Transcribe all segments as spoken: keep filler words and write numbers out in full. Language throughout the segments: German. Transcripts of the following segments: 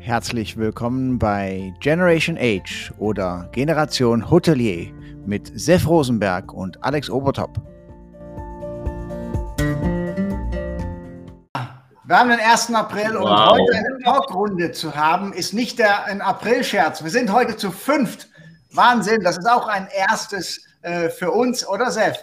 Herzlich willkommen bei Generation Age oder Generation Hotelier mit Sef Rosenberg und Alex Obertop. Wir haben den ersten April und Wow. heute eine Talkrunde zu haben, ist nicht der, ein Aprilscherz. Wir sind heute zu fünft. Wahnsinn, das ist auch ein erstes äh, für uns, oder Sef?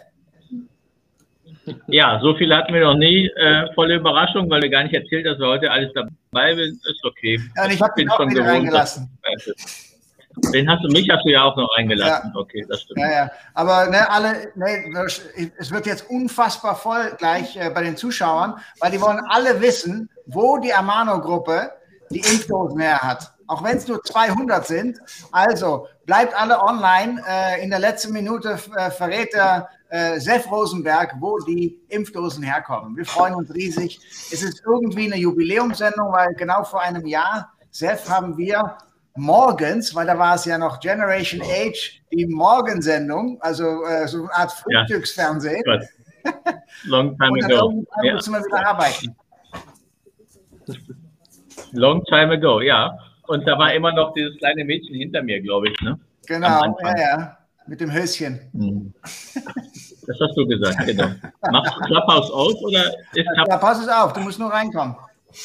Ja, so viel hatten wir noch nie. Äh, volle Überraschung, weil wir gar nicht erzählt, dass wir heute alles dabei sind. Ist okay. Ja, und ich habe den auch wieder reingelassen. Dass, den hast du, mich hast du ja auch noch reingelassen. Ja. Okay, das stimmt. Ja, ja. Aber ne, alle, ne, es wird jetzt unfassbar voll gleich äh, bei den Zuschauern, weil die wollen alle wissen, wo die Amano-Gruppe die Impfdosen her hat. Auch wenn es nur zweihundert sind. Also bleibt alle online. Äh, in der letzten Minute äh, verrät der äh, Sef Rosenberg, wo die Impfdosen herkommen. Wir freuen uns riesig. Es ist irgendwie eine Jubiläumssendung, weil genau vor einem Jahr, Sef, haben wir morgens, weil da war es ja noch Generation Age, die Morgensendung, also äh, so eine Art Frühstücksfernsehen. Ja. Long time Und dann ago. irgendwann Ja. müssen wir wieder arbeiten. Long time ago, ja. Und da war immer noch dieses kleine Mädchen hinter mir, glaube ich. Ne? Genau, ja, ja, mit dem Höschen. Hm. Das hast du gesagt, genau. Machst du Clubhouse aus oder ist Ja, ja, pass es auf, du musst nur reinkommen.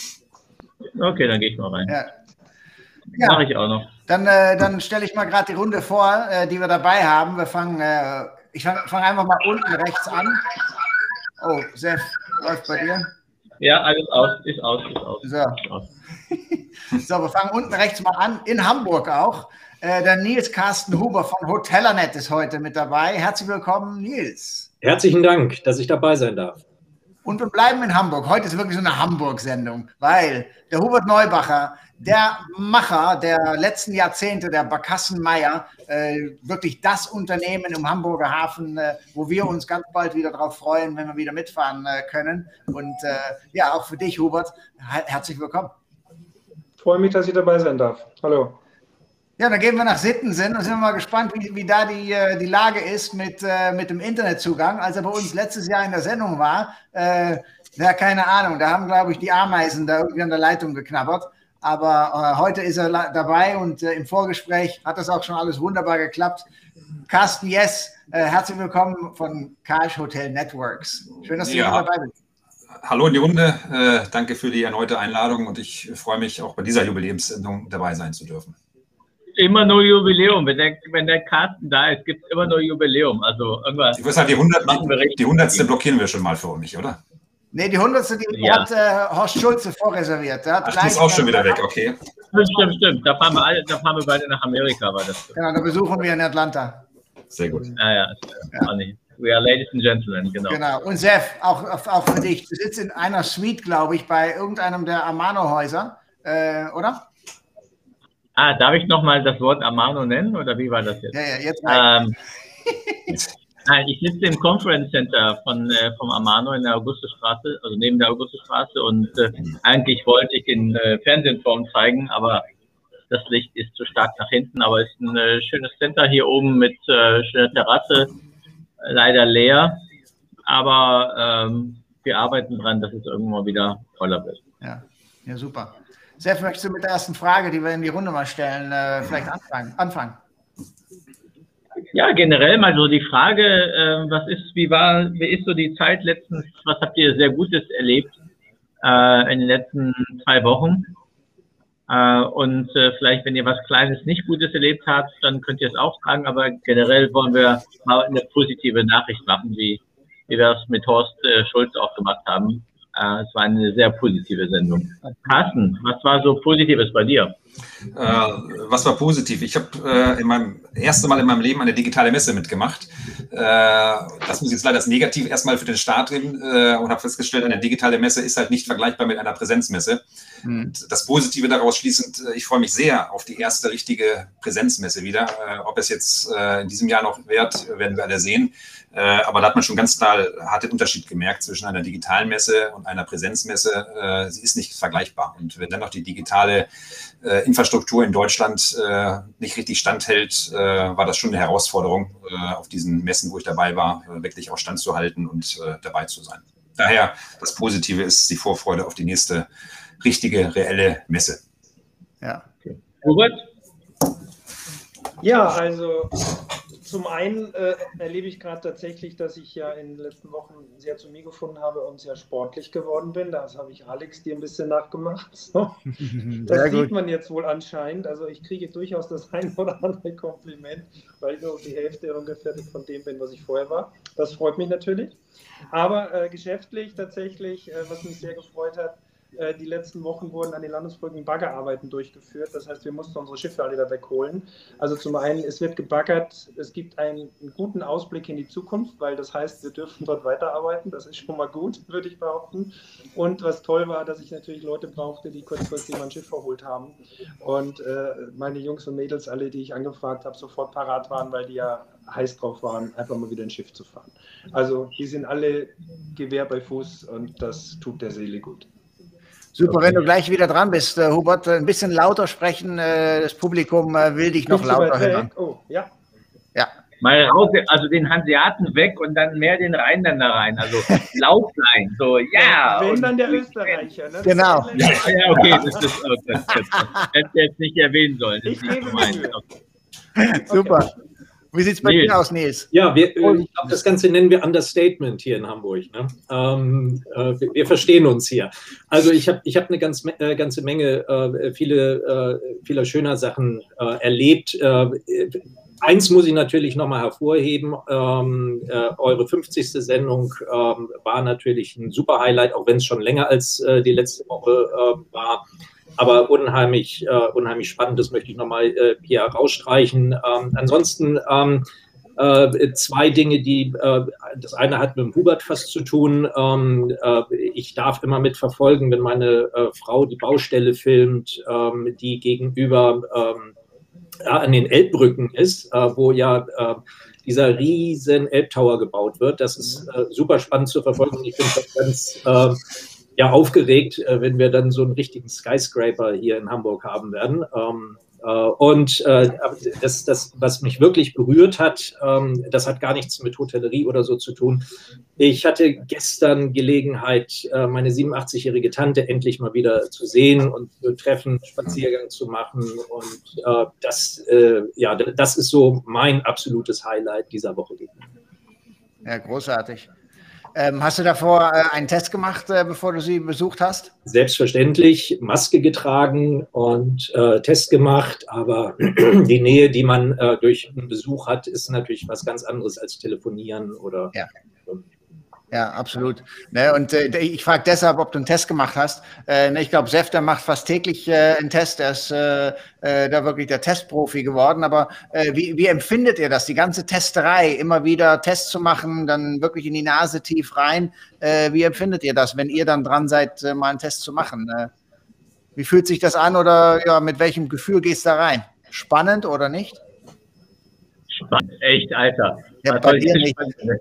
Okay, dann gehe ich mal rein. Ja. Ja. Mache ich auch noch. Dann, äh, dann stelle ich mal gerade die Runde vor, äh, die wir dabei haben. Wir fangen, äh, ich fange fang einfach mal unten rechts an. Oh, Sef, läuft bei dir? Ja, alles aus, ist aus, ist aus. So. Ist aus. So, wir fangen unten rechts mal an, in Hamburg auch. Äh, der Nils Carsten Huber von Hotellanet ist heute mit dabei. Herzlich willkommen, Nils. Herzlichen Dank, dass ich dabei sein darf. Und wir bleiben in Hamburg. Heute ist wirklich so eine Hamburg-Sendung, weil der Hubert Neubacher, der Macher der letzten Jahrzehnte, der Barkassen-Meyer, äh, wirklich das Unternehmen im Hamburger Hafen, äh, wo wir uns ganz bald wieder darauf freuen, wenn wir wieder mitfahren äh, können. Und äh, ja, auch für dich, Hubert, her herzlich willkommen. Ich freue mich, dass ich dabei sein darf. Hallo. Ja, dann gehen wir nach Sittensen und sind wir mal gespannt, wie, wie da die, die Lage ist mit, äh, mit dem Internetzugang. Als er bei uns letztes Jahr in der Sendung war, äh, ja, keine Ahnung, da haben, glaube ich, die Ameisen da irgendwie an der Leitung geknabbert. Aber äh, heute ist er dabei und äh, im Vorgespräch hat das auch schon alles wunderbar geklappt. Carsten Jess, äh, herzlich willkommen von Karsch Hotel Networks. Schön, dass du ja. hier dabei bist. Hallo in die Runde, äh, danke für die erneute Einladung und ich freue mich auch bei dieser Jubiläumssendung dabei sein zu dürfen. Immer nur Jubiläum. Wenn der, wenn der Carsten da ist, gibt es immer nur Jubiläum. Also irgendwas. Ich würde sagen, die hundertste die hundertste blockieren wir schon mal für mich, oder? Nee, die hundertste, die Ja. hat äh, Horst Schulze vorreserviert. Der hat Ach, die ist auch schon wieder weg, okay. Stimmt, stimmt, stimmt. Da fahren wir, alle, da fahren wir beide nach Amerika. War das. Genau, da besuchen wir in Atlanta. Sehr gut. Ah, ja. Ja. We are ladies and gentlemen, genau. Genau. Und Sef, auch, auch für dich. Du sitzt in einer Suite, glaube ich, bei irgendeinem der Amano-Häuser, äh, oder? Ah, darf ich nochmal das Wort Amano nennen oder wie war das jetzt? Ja, ja, jetzt Ähm, nein, ich sitze im Conference Center von, äh, vom Amano in der Augustusstraße, also neben der Augustusstraße und äh, eigentlich wollte ich den äh, Fernsehturm zeigen, aber das Licht ist zu stark nach hinten, aber es ist ein äh, schönes Center hier oben mit äh, schöner Terrasse, äh, leider leer, aber ähm, wir arbeiten dran, dass es irgendwann wieder voller wird. Ja, ja, super. Sef, möchtest du mit der ersten Frage, die wir in die Runde mal stellen, äh, vielleicht anfangen? anfangen? Ja, generell mal so die Frage, äh, was ist, wie war, wie ist so die Zeit letztens, was habt ihr sehr Gutes erlebt äh, in den letzten zwei Wochen? Äh, und äh, vielleicht, wenn ihr was Kleines nicht Gutes erlebt habt, dann könnt ihr es auch sagen, aber generell wollen wir mal eine positive Nachricht machen, wie, wie wir es mit Horst äh, Schulz auch gemacht haben. Äh, es war eine sehr positive Sendung. Carsten, was war so Positives bei dir? Äh, was war positiv? Ich habe äh, in meinem ersten Mal in meinem Leben eine digitale Messe mitgemacht. Äh, das muss ich jetzt leider das Negativ erstmal für den Start drin äh, und habe festgestellt, eine digitale Messe ist halt nicht vergleichbar mit einer Präsenzmesse. Mhm. Und das Positive daraus schließend, ich freue mich sehr auf die erste richtige Präsenzmesse wieder. Äh, ob es jetzt äh, in diesem Jahr noch wird, werden wir alle sehen. Äh, aber da hat man schon ganz klar hat den Unterschied gemerkt zwischen einer digitalen Messe und einer Präsenzmesse. Äh, sie ist nicht vergleichbar. Und wenn dann noch die digitale äh, Infrastruktur in Deutschland äh, nicht richtig standhält, äh, war das schon eine Herausforderung, äh, auf diesen Messen, wo ich dabei war, äh, wirklich auch standzuhalten und äh, dabei zu sein. Daher das Positive ist die Vorfreude auf die nächste richtige, reelle Messe. Ja. Okay. Robert? Ja, also zum einen äh, erlebe ich gerade tatsächlich, dass ich ja in den letzten Wochen sehr zu mir gefunden habe und sehr sportlich geworden bin. Das habe ich Alex dir ein bisschen nachgemacht. So. Das Sehr sieht gut. man jetzt wohl anscheinend. Also ich kriege durchaus das ein oder andere Kompliment, weil ich nur die Hälfte ungefähr von dem bin, was ich vorher war. Das freut mich natürlich. Aber äh, geschäftlich tatsächlich, äh, was mich sehr gefreut hat, äh, die letzten Wochen wurden an den Landesbrücken Baggerarbeiten durchgeführt. Das heißt, wir mussten unsere Schiffe alle da wegholen. Also zum einen, es wird gebaggert, es gibt einen, einen guten Ausblick in die Zukunft, weil das heißt, wir dürfen dort weiterarbeiten. Das ist schon mal gut, würde ich behaupten. Und was toll war, dass ich natürlich Leute brauchte, die kurzfristig mein Schiff verholt haben. Und äh, meine Jungs und Mädels, alle, die ich angefragt habe, sofort parat waren, weil die ja heiß drauf waren, einfach mal wieder ein Schiff zu fahren. Also die sind alle Gewehr bei Fuß und das tut der Seele gut. Super, wenn du gleich wieder dran bist, äh, Hubert, ein bisschen lauter sprechen. Äh, das Publikum äh, will dich noch Nicht so weit lauter hören. weg. Oh, ja. Ja. Mal raus, also den Hanseaten weg und dann mehr den Rheinländer rein. Also laut sein. So, ja. Wenn und dann der Österreicher. Ne? Genau. Ja, ja, okay, das ist das, das, das, das hätte ich jetzt nicht erwähnen sollen. Das Ich ist nicht gebe mir gemeint. Mühe. Okay. Super. Okay. Wie sieht es bei Nils. dir aus, Nils? Ja, wir, äh, ich glaube, das Ganze nennen wir Understatement hier in Hamburg. Ne? Ähm, äh, wir, wir verstehen uns hier. Also ich habe ich hab eine ganz, äh, ganze Menge, äh, viele, äh, viele schöner Sachen äh, erlebt. Äh, eins muss ich natürlich nochmal hervorheben. Ähm, äh, eure fünfzigste Sendung ähm, war natürlich ein super Highlight, auch wenn es schon länger als äh, die letzte Woche äh, war. Aber unheimlich, äh, unheimlich spannend, das möchte ich nochmal äh, hier herausstreichen. Ähm, ansonsten ähm, äh, zwei Dinge, die, äh, das eine hat mit dem Hubert fast zu tun. Ähm, äh, ich darf immer mitverfolgen, wenn meine äh, Frau die Baustelle filmt, ähm, die gegenüber ähm, ja, an den Elbbrücken ist, äh, wo ja äh, dieser riesen Elbtower gebaut wird. Das ist äh, super spannend zu verfolgen. Ich finde das ganz... Äh, ja, aufgeregt, wenn wir dann so einen richtigen Skyscraper hier in Hamburg haben werden. Ähm, äh, und äh, das, das, was mich wirklich berührt hat, ähm, das hat gar nichts mit Hotellerie oder so zu tun. Ich hatte gestern Gelegenheit, äh, meine siebenundachtzigjährige Tante endlich mal wieder zu sehen und zu treffen, Spaziergang zu machen. Und äh, das, äh, ja, das ist so mein absolutes Highlight dieser Woche gewesen. Ja, großartig. Ähm, hast du davor äh, einen Test gemacht, äh, bevor du sie besucht hast? Selbstverständlich, Maske getragen und äh, Test gemacht, aber die Nähe, die man äh, durch einen Besuch hat, ist natürlich was ganz anderes als telefonieren oder... Ja. Ja, absolut. Ne, und äh, ich frage deshalb, ob du einen Test gemacht hast. Äh, ne, ich glaube, Sefter macht fast täglich äh, einen Test. Er ist äh, äh, da wirklich der Testprofi geworden. Aber äh, wie, wie empfindet ihr das, die ganze Testerei, immer wieder Tests zu machen, dann wirklich in die Nase tief rein? Äh, wie empfindet ihr das, wenn ihr dann dran seid, äh, mal einen Test zu machen? Äh, wie fühlt sich das an oder ja, mit welchem Gefühl gehst du da rein? Spannend oder nicht? Spannend, echt, Alter. Ja, Was bei soll ich dir denn nicht. spannend?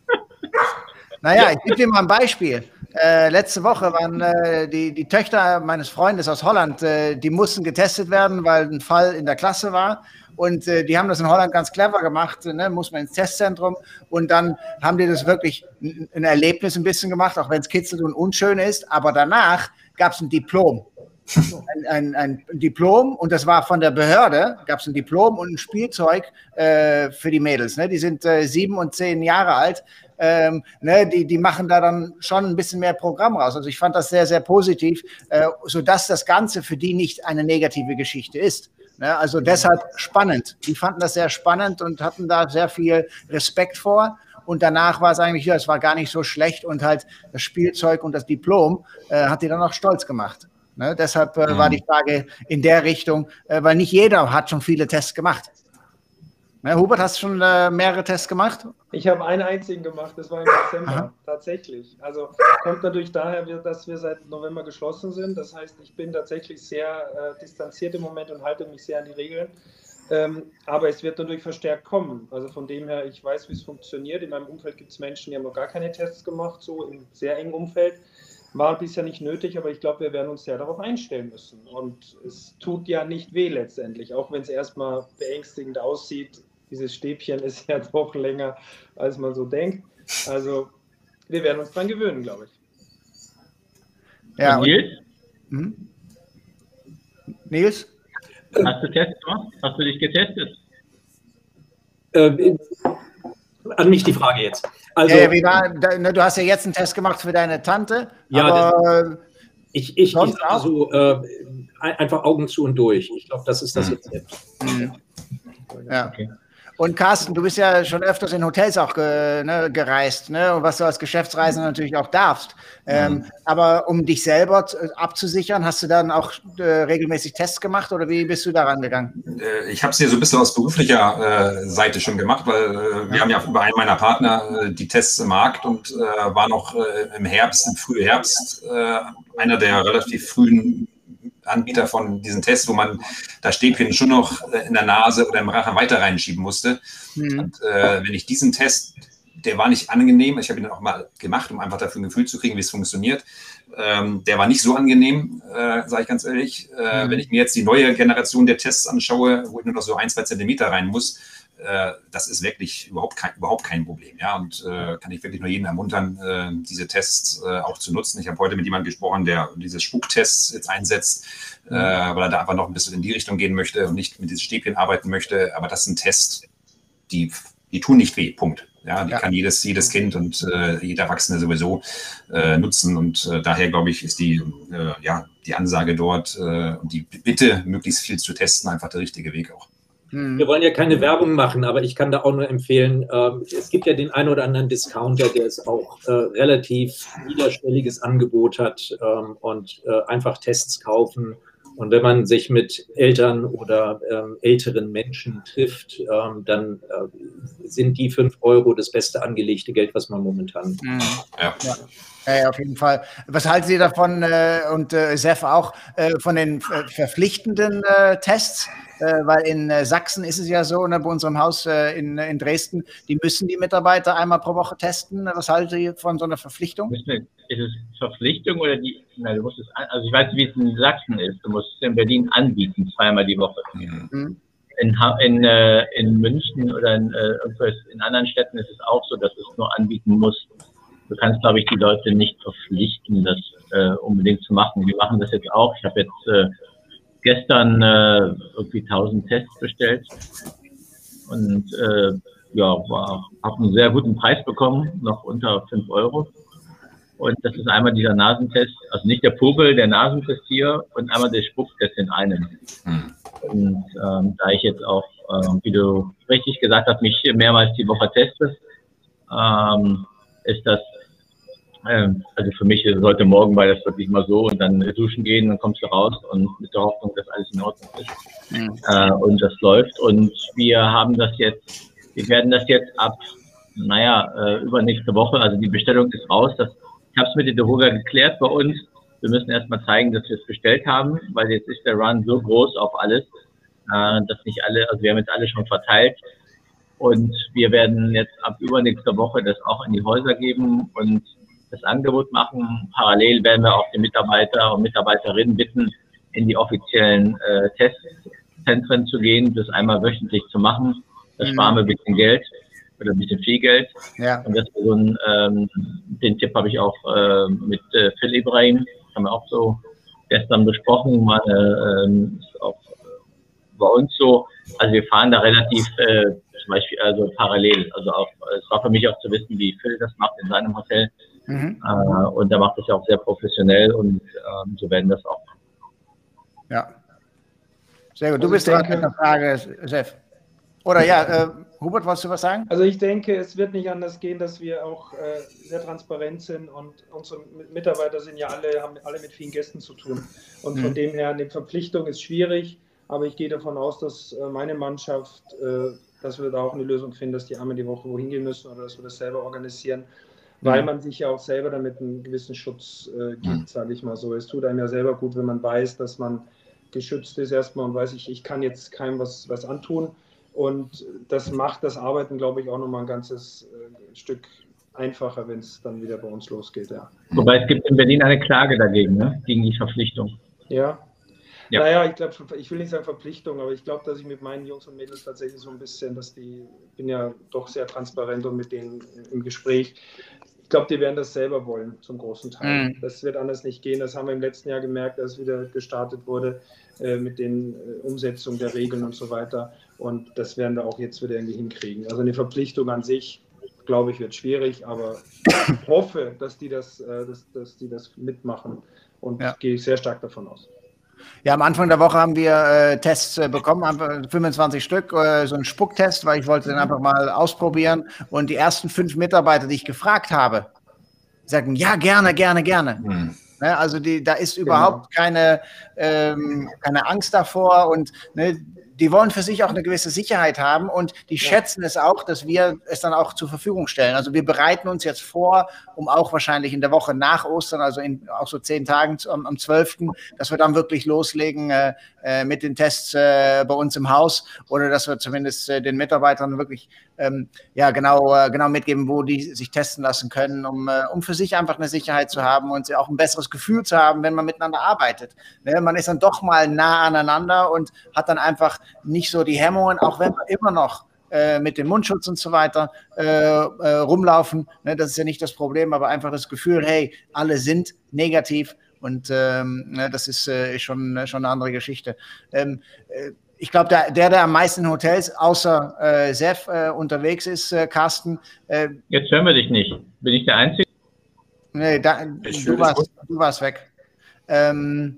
Naja, ich gebe dir mal ein Beispiel. Äh, letzte Woche waren äh, die, die Töchter meines Freundes aus Holland, äh, die mussten getestet werden, weil ein Fall in der Klasse war. Und äh, die haben das in Holland ganz clever gemacht, ne? Muss man ins Testzentrum. Und dann haben die das wirklich ein, ein Erlebnis ein bisschen gemacht, auch wenn es kitzelt und unschön ist. Aber danach gab es ein Diplom. Ein, ein, ein Diplom, und das war von der Behörde, gab es ein Diplom und ein Spielzeug äh, für die Mädels. Ne? Die sind äh, sieben und zehn Jahre alt. Ähm, ne? die, die machen da dann schon ein bisschen mehr Programm raus. Also ich fand das sehr, sehr positiv, äh, sodass das Ganze für die nicht eine negative Geschichte ist. Ne? Also deshalb spannend. Die fanden das sehr spannend und hatten da sehr viel Respekt vor. Und danach war es eigentlich, ja, es war gar nicht so schlecht, und halt das Spielzeug und das Diplom äh, hat die dann auch stolz gemacht. Ne, deshalb äh, war die Frage in der Richtung, äh, weil nicht jeder hat schon viele Tests gemacht. Ne, Hubert, hast du schon äh, mehrere Tests gemacht? Ich habe einen einzigen gemacht, das war im Dezember, Aha. tatsächlich. Also kommt natürlich daher, dass wir seit November geschlossen sind. Das heißt, ich bin tatsächlich sehr äh, distanziert im Moment und halte mich sehr an die Regeln. Ähm, aber es wird natürlich verstärkt kommen. Also von dem her, ich weiß, wie es funktioniert. In meinem Umfeld gibt es Menschen, die haben noch gar keine Tests gemacht, so im sehr engen Umfeld. War bisher nicht nötig, aber ich glaube, wir werden uns sehr darauf einstellen müssen. Und es tut ja nicht weh letztendlich, auch wenn es erstmal beängstigend aussieht. Dieses Stäbchen ist ja doch länger, als man so denkt. Also wir werden uns dran gewöhnen, glaube ich. Ja, und Nils? Und, Nils? Hast du Tests gemacht? Hast du dich getestet? Äh, an mich die Frage jetzt. Also, ja, wie war, du hast ja jetzt einen Test gemacht für deine Tante, ja, aber ich, ich, sonst ich auch? so, äh, einfach Augen zu und durch. Ich glaube, das ist das Rezept. Mhm. Ja. Okay. Und Carsten, du bist ja schon öfters in Hotels auch ge, ne, gereist, ne, was du als Geschäftsreisender natürlich auch darfst. Ähm, mhm. Aber um dich selber abzusichern, hast du dann auch äh, regelmäßig Tests gemacht oder wie bist du daran gegangen? Ich habe es hier so ein bisschen aus beruflicher äh, Seite schon gemacht, weil äh, wir haben ja über einen meiner Partner äh, die Tests im Markt und äh, war noch äh, im Herbst, im frühen Herbst, äh, einer der relativ frühen Anbieter von diesen Tests, wo man das Stäbchen schon noch in der Nase oder im Rachen weiter reinschieben musste. Mhm. Und äh, wenn ich diesen Test, der war nicht angenehm, ich habe ihn dann auch mal gemacht, um einfach dafür ein Gefühl zu kriegen, wie es funktioniert. Ähm, der war nicht so angenehm, äh, sage ich ganz ehrlich. Äh, mhm. Wenn ich mir jetzt die neue Generation der Tests anschaue, wo ich nur noch so ein, zwei Zentimeter rein muss, äh, das ist wirklich überhaupt kein, überhaupt kein Problem. Ja? Und äh, kann ich wirklich nur jeden ermuntern, äh, diese Tests äh, auch zu nutzen. Ich habe heute mit jemandem gesprochen, der diese Spucktests jetzt einsetzt, mhm. äh, weil er da einfach noch ein bisschen in die Richtung gehen möchte und nicht mit diesen Stäbchen arbeiten möchte. Aber das sind Tests, die, die tun nicht weh, Punkt. Ja, die ja. kann jedes, jedes Kind und äh, jeder Erwachsene sowieso äh, nutzen. Und äh, daher, glaube ich, ist die, äh, ja, die Ansage dort äh, und die Bitte, möglichst viel zu testen, einfach der richtige Weg auch. Wir wollen ja keine Werbung machen, aber ich kann da auch nur empfehlen, ähm, es gibt ja den einen oder anderen Discounter, der es auch äh, relativ niederschwelliges Angebot hat ähm, und äh, einfach Tests kaufen. Und wenn man sich mit Eltern oder ähm, älteren Menschen trifft, ähm, dann äh, sind die fünf Euro das beste angelegte Geld, was man momentan mhm. ja. ja. Ja, auf jeden Fall. Was halten Sie davon äh, und äh, Sef auch äh, von den äh, verpflichtenden äh, Tests? Äh, weil in äh, Sachsen ist es ja so, ne, bei unserem Haus äh, in, in Dresden, die müssen die Mitarbeiter einmal pro Woche testen. Was halten Sie von so einer Verpflichtung? Ist es Verpflichtung oder die? Na, du musst es, also ich weiß nicht, wie es in Sachsen ist. Du musst es in Berlin anbieten, zweimal die Woche. Mhm. In, in, äh, in München oder in, äh, in anderen Städten ist es auch so, dass du es nur anbieten musst. Du kannst, glaube ich, die Leute nicht verpflichten, das äh, unbedingt zu machen. Wir machen das jetzt auch. Ich habe jetzt äh, gestern äh, irgendwie tausend Tests bestellt und äh, ja, habe einen sehr guten Preis bekommen, noch unter fünf Euro. Und das ist einmal dieser Nasentest, also nicht der Popel, der Nasentest hier und einmal der Spucktest in einem. Und ähm, da ich jetzt auch, äh, wie du richtig gesagt hast, mich mehrmals die Woche teste, ähm, ist das, ähm, also für mich ist heute Morgen war das wirklich mal so und dann duschen gehen, dann kommst du raus und mit der Hoffnung, dass alles in Ordnung ist. Mhm. Äh, und das läuft und wir haben das jetzt, wir werden das jetzt ab, naja, äh, übernächste Woche, also die Bestellung ist raus, das, ich habe es mit der Dehoga geklärt bei uns, wir müssen erstmal zeigen, dass wir es bestellt haben, weil jetzt ist der Run so groß auf alles, äh, dass nicht alle, also wir haben jetzt alle schon verteilt. Und wir werden jetzt ab übernächster Woche das auch in die Häuser geben und das Angebot machen. Parallel werden wir auch die Mitarbeiter und Mitarbeiterinnen bitten, in die offiziellen äh, Testzentren zu gehen, das einmal wöchentlich zu machen. Da sparen wir ein bisschen Geld oder ein bisschen viel Geld. Ja. Und das so ein, ähm, den Tipp habe ich auch äh, mit äh, Phil Ibrahim, haben wir auch so gestern besprochen. Meine, ähm, ist auch bei uns so. Also wir fahren da relativ äh, zum Beispiel also parallel. Also auch, es war für mich auch zu wissen, wie Phil das macht in seinem Hotel. Mhm. Äh, und er macht das ja auch sehr professionell und ähm, so werden das auch machen. Ja. Sehr gut. Du also bist dran mit der Frage, Sef. Oder ja, äh, Hubert, wolltest du was sagen? Also ich denke, es wird nicht anders gehen, dass wir auch äh, sehr transparent sind und unsere Mitarbeiter sind ja alle, haben alle mit vielen Gästen zu tun. Und mhm. von dem her, eine Verpflichtung ist schwierig, aber ich gehe davon aus, dass äh, meine Mannschaft, äh, dass wir da auch eine Lösung finden, dass die einmal die Woche wohin gehen müssen oder dass wir das selber organisieren, weil man sich ja auch selber damit einen gewissen Schutz äh, gibt, mhm. sage ich mal so. Es tut einem ja selber gut, wenn man weiß, dass man geschützt ist erstmal und weiß, ich, ich kann jetzt keinem was, was antun. Und das macht das Arbeiten, glaube ich, auch nochmal ein ganzes äh, Stück einfacher, wenn es dann wieder bei uns losgeht. Ja. Wobei es gibt in Berlin eine Klage dagegen, ne? Gegen die Verpflichtung. Ja. Ja. Naja, ich glaube, ich will nicht sagen Verpflichtung, aber ich glaube, dass ich mit meinen Jungs und Mädels tatsächlich so ein bisschen, dass die, ich bin ja doch sehr transparent und mit denen im Gespräch, ich glaube, die werden das selber wollen, zum großen Teil. Mhm. Das wird anders nicht gehen. Das haben wir im letzten Jahr gemerkt, als wieder gestartet wurde äh, mit den äh, Umsetzungen der Regeln und so weiter. Und das werden wir auch jetzt wieder irgendwie hinkriegen. Also eine Verpflichtung an sich, glaube ich, wird schwierig, aber ich hoffe, dass die das, äh, dass, dass die das mitmachen und ja. gehe ich sehr stark davon aus. Ja, am Anfang der Woche haben wir äh, Tests äh, bekommen, fünfundzwanzig Stück, äh, so einen Spucktest, weil ich wollte den einfach mal ausprobieren. Und die ersten fünf Mitarbeiter, die ich gefragt habe, sagen, ja, gerne, gerne, gerne. Mhm. Ne, also die, da ist überhaupt genau. keine, ähm, keine Angst davor und ne, die wollen für sich auch eine gewisse Sicherheit haben und die ja. schätzen es auch, dass wir es dann auch zur Verfügung stellen. Also wir bereiten uns jetzt vor, um auch wahrscheinlich in der Woche nach Ostern, also in auch so zehn Tagen am, am zwölften, dass wir dann wirklich loslegen äh, äh, mit den Tests äh, bei uns im Haus oder dass wir zumindest äh, den Mitarbeitern wirklich ähm, ja genau, äh, genau mitgeben, wo die sich testen lassen können, um, äh, um für sich einfach eine Sicherheit zu haben und auch ein besseres Gefühl zu haben, wenn man miteinander arbeitet. Ne? Man ist dann doch mal nah aneinander und hat dann einfach nicht so die Hemmungen, auch wenn wir immer noch äh, mit dem Mundschutz und so weiter äh, äh, rumlaufen. Ne, das ist ja nicht das Problem, aber einfach das Gefühl, hey, alle sind negativ und ähm, ne, das ist äh, schon, schon eine andere Geschichte. Ähm, äh, ich glaube, der, der, der am meisten in Hotels außer äh, Sef äh, unterwegs ist, äh, Carsten. Äh, Jetzt hören wir dich nicht. Bin ich der Einzige? Nee, da, du, warst, du warst weg. Ähm,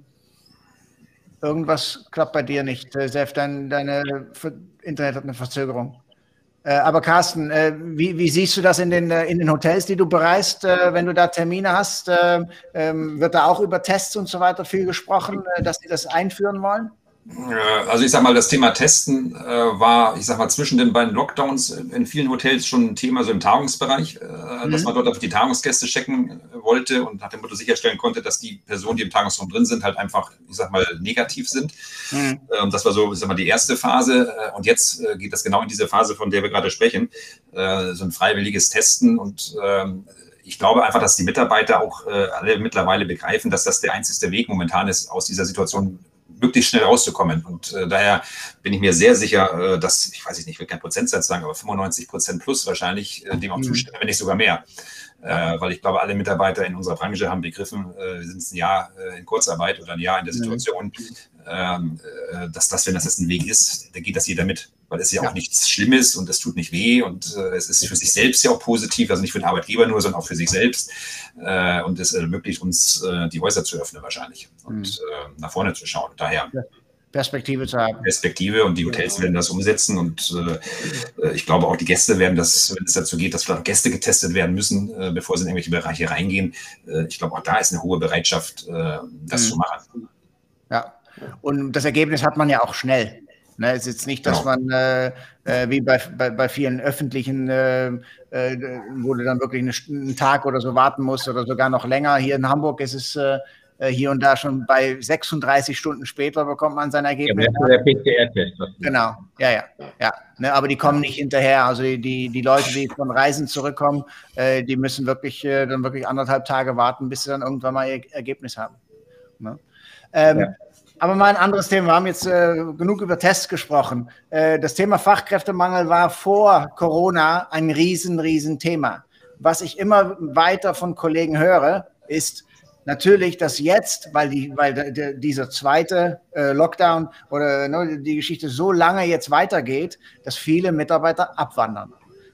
Irgendwas klappt bei dir nicht, Sef, dein, deine Internet hat eine Verzögerung. Äh, aber Carsten, äh, wie, wie siehst du das in den, in den Hotels, die du bereist, äh, wenn du da Termine hast? Äh, ähm, wird da auch über Tests und so weiter viel gesprochen, äh, dass die das einführen wollen? Also ich sag mal, das Thema Testen äh, war, ich sag mal, zwischen den beiden Lockdowns in vielen Hotels schon ein Thema, so im Tagungsbereich, äh, mhm. dass man dort auf die Tagungsgäste checken wollte und nach dem Motto sicherstellen konnte, dass die Personen, die im Tagungsraum drin sind, halt einfach, ich sag mal, negativ sind. Mhm. Ähm, das war so, ich sag mal, die erste Phase. Und jetzt äh, geht das genau in diese Phase, von der wir gerade sprechen, äh, so ein freiwilliges Testen und ähm, ich glaube einfach, dass die Mitarbeiter auch äh, alle mittlerweile begreifen, dass das der einzige Weg momentan ist, aus dieser Situation möglichst schnell rauszukommen. Und äh, daher bin ich mir sehr sicher, äh, dass, ich weiß nicht, ich will keinen Prozentsatz sagen, aber fünfundneunzig Prozent plus wahrscheinlich äh, dem auch zustimmen, wenn nicht sogar mehr. Äh, weil ich glaube, alle Mitarbeiter in unserer Branche haben begriffen, äh, wir sind ein Jahr äh, in Kurzarbeit oder ein Jahr in der Situation, ähm, äh, dass das, wenn das jetzt ein Weg ist, da geht das jeder mit. Weil es ja, ja auch nichts Schlimmes und es tut nicht weh und äh, es ist für sich selbst ja auch positiv, also nicht für den Arbeitgeber nur, sondern auch für sich selbst. Äh, und es ermöglicht uns, äh, die Häuser zu öffnen wahrscheinlich und mhm. äh, nach vorne zu schauen. Daher Perspektive zu haben. Perspektive und die Hotels werden das umsetzen und äh, ich glaube auch die Gäste werden das, wenn es dazu geht, dass vielleicht Gäste getestet werden müssen, äh, bevor sie in irgendwelche Bereiche reingehen. Äh, ich glaube auch da ist eine hohe Bereitschaft, äh, das mhm. zu machen. Ja, und das Ergebnis hat man ja auch schnell. Ne, es ist jetzt nicht, dass man äh, äh, wie bei, bei, bei vielen öffentlichen, äh, äh, wo du dann wirklich eine, einen Tag oder so warten musst oder sogar noch länger. Hier in Hamburg ist es äh, hier und da schon bei sechsunddreißig Stunden später bekommt man sein Ergebnis. Ja, der P C R-Test. Genau, ja, ja, ja. Ne, aber die kommen nicht hinterher. Also die, die, die Leute, die von Reisen zurückkommen, äh, die müssen wirklich äh, dann wirklich anderthalb Tage warten, bis sie dann irgendwann mal ihr Ergebnis haben. Ne? Ähm, ja. Aber mal ein anderes Thema. Wir haben jetzt äh, genug über Tests gesprochen. Äh, das Thema Fachkräftemangel war vor Corona ein riesen, riesen Thema. Was ich immer weiter von Kollegen höre, ist natürlich, dass jetzt, weil, die, weil der, dieser zweite äh, Lockdown oder ne, die Geschichte so lange jetzt weitergeht, dass viele Mitarbeiter abwandern.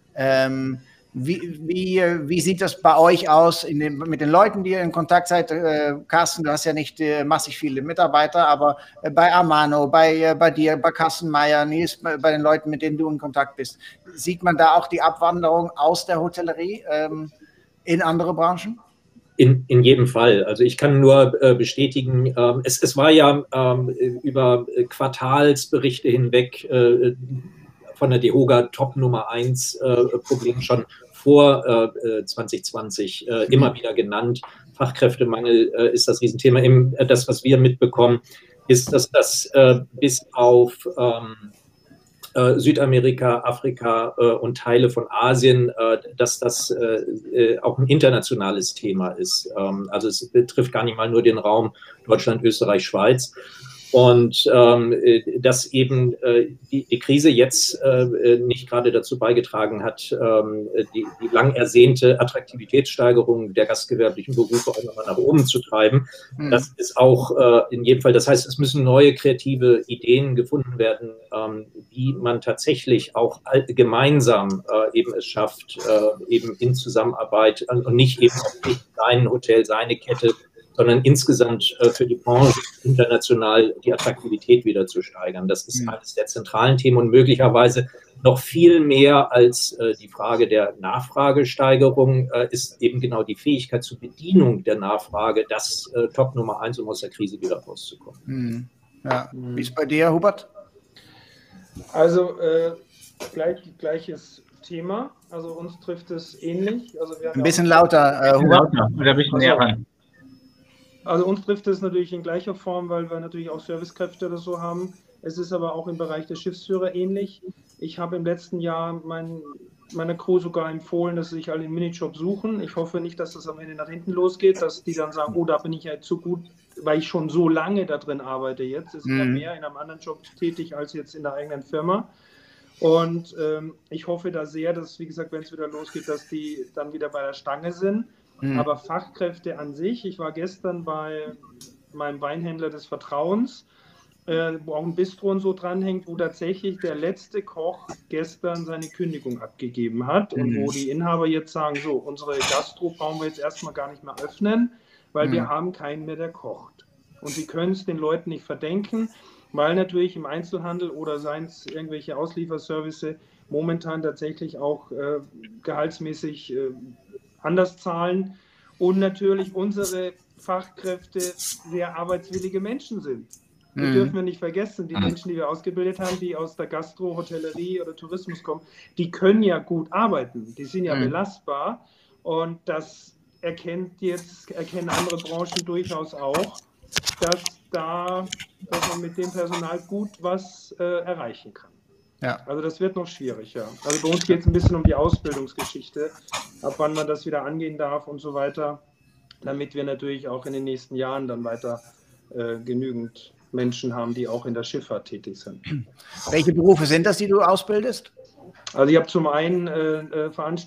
Ähm, Wie, wie, wie sieht das bei euch aus in den, mit den Leuten, die ihr in Kontakt seid? Äh, Carsten, du hast ja nicht äh, massig viele Mitarbeiter, aber äh, bei Amano, bei, äh, bei dir, bei Carsten Meyer, Nils, bei, bei den Leuten, mit denen du in Kontakt bist, sieht man da auch die Abwanderung aus der Hotellerie ähm, in andere Branchen? In, in jedem Fall. Also ich kann nur äh, bestätigen, ähm, es, es war ja ähm, über Quartalsberichte hinweg äh, von der DEHOGA Top Nummer eins äh, Problem schon vor äh, zwanzig zwanzig äh, immer wieder genannt. Fachkräftemangel äh, ist das Riesenthema. Im, äh, das, was wir mitbekommen, ist, dass das äh, bis auf ähm, äh, Südamerika, Afrika äh, und Teile von Asien, äh, dass das äh, auch ein internationales Thema ist. Ähm, also es betrifft gar nicht mal nur den Raum Deutschland, Österreich, Schweiz. Und ähm, dass eben äh, die, die Krise jetzt äh, nicht gerade dazu beigetragen hat, ähm, die, die lang ersehnte Attraktivitätssteigerung der gastgewerblichen Berufe auch nochmal nach oben zu treiben. Mhm. Das ist auch äh, in jedem Fall, das heißt, es müssen neue kreative Ideen gefunden werden, ähm, wie man tatsächlich auch gemeinsam äh, eben es schafft, äh, eben in Zusammenarbeit und nicht eben auf sein Hotel, seine Kette, sondern insgesamt äh, für die Branche international die Attraktivität wieder zu steigern. Das ist mhm. eines der zentralen Themen und möglicherweise noch viel mehr als äh, die Frage der Nachfragesteigerung äh, ist eben genau die Fähigkeit zur Bedienung der Nachfrage, das äh, Top Nummer eins, um aus der Krise wieder rauszukommen. Mhm. Ja. Wie ist bei dir, Hubert? Also äh, gleich, gleiches Thema. Also uns trifft es ähnlich. Also wir haben ein bisschen lauter, äh, Hubert. Lauter, oder ein bisschen näher ran. Also uns trifft es natürlich in gleicher Form, weil wir natürlich auch Servicekräfte oder so haben. Es ist aber auch im Bereich der Schiffsführer ähnlich. Ich habe im letzten Jahr mein, meiner Crew sogar empfohlen, dass sie sich alle einen Minijob suchen. Ich hoffe nicht, dass das am Ende nach hinten losgeht, dass die dann sagen, oh, da bin ich ja zu gut, weil ich schon so lange da drin arbeite jetzt. Es ist mhm. ja mehr in einem anderen Job tätig als jetzt in der eigenen Firma. Und ähm, ich hoffe da sehr, dass, wie gesagt, wenn es wieder losgeht, dass die dann wieder bei der Stange sind. Mhm. Aber Fachkräfte an sich, ich war gestern bei meinem Weinhändler des Vertrauens, äh, wo auch ein Bistro und so dranhängt, wo tatsächlich der letzte Koch gestern seine Kündigung abgegeben hat mhm. und wo die Inhaber jetzt sagen, so, unsere Gastro brauchen wir jetzt erstmal gar nicht mehr öffnen, weil mhm. wir haben keinen mehr, der kocht. Und sie können es den Leuten nicht verdenken, weil natürlich im Einzelhandel oder seien es irgendwelche Auslieferservice momentan tatsächlich auch äh, gehaltsmäßig äh, anders zahlen und natürlich unsere Fachkräfte sehr arbeitswillige Menschen sind. Das mhm. dürfen wir nicht vergessen. Die Menschen, die wir ausgebildet haben, die aus der Gastro, Hotellerie oder Tourismus kommen, die können ja gut arbeiten. Die sind ja mhm. belastbar und das erkennt jetzt, erkennen andere Branchen durchaus auch, dass da, dass man mit dem Personal gut was äh, erreichen kann. Ja. Also das wird noch schwierig, ja. Also bei uns geht es ein bisschen um die Ausbildungsgeschichte, ab wann man das wieder angehen darf und so weiter, damit wir natürlich auch in den nächsten Jahren dann weiter äh, genügend Menschen haben, die auch in der Schifffahrt tätig sind. Welche Berufe sind das, die du ausbildest? Also ich habe zum einen äh,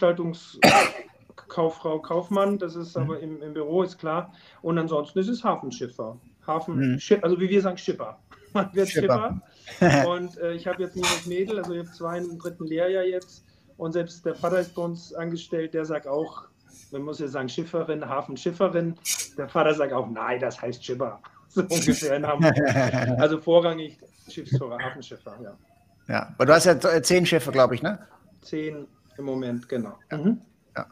Veranstaltungskauffrau, Kaufmann, das ist aber im, im Büro, ist klar. Und ansonsten ist es Hafenschiffer. Hafen, mhm. Schiff, also wie wir sagen, Schipper. Man wird Schipper. Schipper. Und äh, ich habe jetzt nicht das Mädel, also ich habe zwei im dritten Lehrjahr jetzt. Und selbst der Vater ist bei uns angestellt, der sagt auch, man muss ja sagen Schifferin, Hafenschifferin. Der Vater sagt auch, nein, das heißt Schipper. So ungefähr in Hamburg. Also vorrangig Schiffsführer, Hafenschiffer, ja. Ja, aber du hast ja zehn Schiffe, glaube ich, ne? Zehn im Moment, genau. Ja. Mhm. Ja.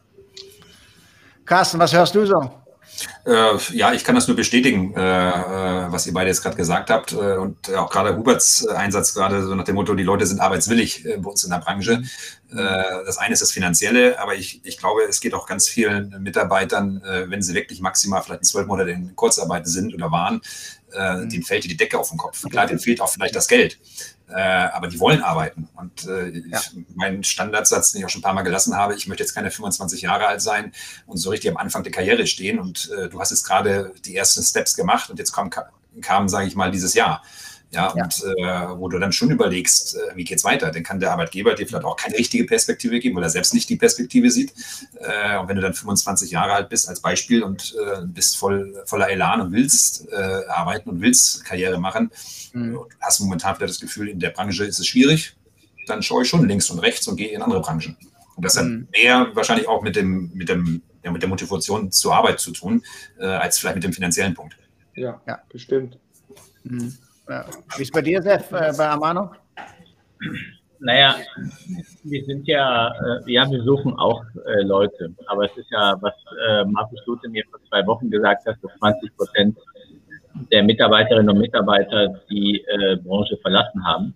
Carsten, was hörst du so? Äh, ja, ich kann das nur bestätigen, äh, was ihr beide jetzt gerade gesagt habt. Äh, und auch gerade Huberts Einsatz, gerade so nach dem Motto, die Leute sind arbeitswillig äh, bei uns in der Branche. Äh, das eine ist das Finanzielle, aber ich, ich glaube, es geht auch ganz vielen Mitarbeitern, äh, wenn sie wirklich maximal vielleicht zwölf Monate in Kurzarbeit sind oder waren, äh, mhm. denen fällt die Decke auf den Kopf. Klar, denen fehlt auch vielleicht das Geld. Äh, aber die wollen arbeiten. Und äh, ja. ich, mein Standardsatz, den ich auch schon ein paar Mal gelassen habe, ich möchte jetzt keine fünfundzwanzig Jahre alt sein und so richtig am Anfang der Karriere stehen. Und äh, du hast jetzt gerade die ersten Steps gemacht und jetzt kam, kam sage ich mal, dieses Jahr. Ja, ja. Und äh, wo du dann schon überlegst, äh, wie geht's weiter? Dann kann der Arbeitgeber dir vielleicht auch keine richtige Perspektive geben, weil er selbst nicht die Perspektive sieht. Äh, und wenn du dann fünfundzwanzig Jahre alt bist als Beispiel und äh, bist voll, voller Elan und willst äh, arbeiten und willst Karriere machen, mhm. und hast momentan vielleicht das Gefühl, in der Branche ist es schwierig, dann schaue ich schon links und rechts und gehe in andere Branchen. Und das hat mhm. mehr wahrscheinlich auch mit dem, mit dem, ja, mit der Motivation zur Arbeit zu tun, äh, als vielleicht mit dem finanziellen Punkt. Ja, ja. bestimmt. Mhm. Ja. Wie ist bei dir, Sef, äh, bei Amano? Naja, wir sind ja, äh, ja, wir suchen auch äh, Leute, aber es ist ja, was äh, Markus Luthe mir vor zwei Wochen gesagt hat, dass zwanzig Prozent der Mitarbeiterinnen und Mitarbeiter die äh, Branche verlassen haben.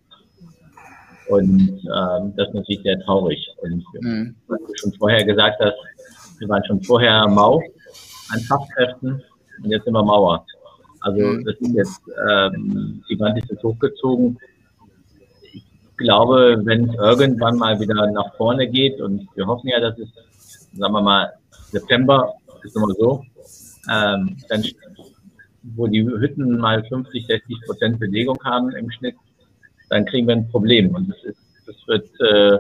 Und äh, das ist natürlich sehr traurig. Und mhm. was du schon vorher gesagt hast, wir waren schon vorher mau an Fachkräften und jetzt sind wir Mauer. Also das ist jetzt, ähm, die Wand ist jetzt hochgezogen. Ich glaube, wenn es irgendwann mal wieder nach vorne geht, und wir hoffen ja, dass es, sagen wir mal, September, ist immer so, ähm, dann wo die Hütten mal fünfzig, sechzig Prozent Belegung haben im Schnitt, dann kriegen wir ein Problem. Und das ist, das wird, äh,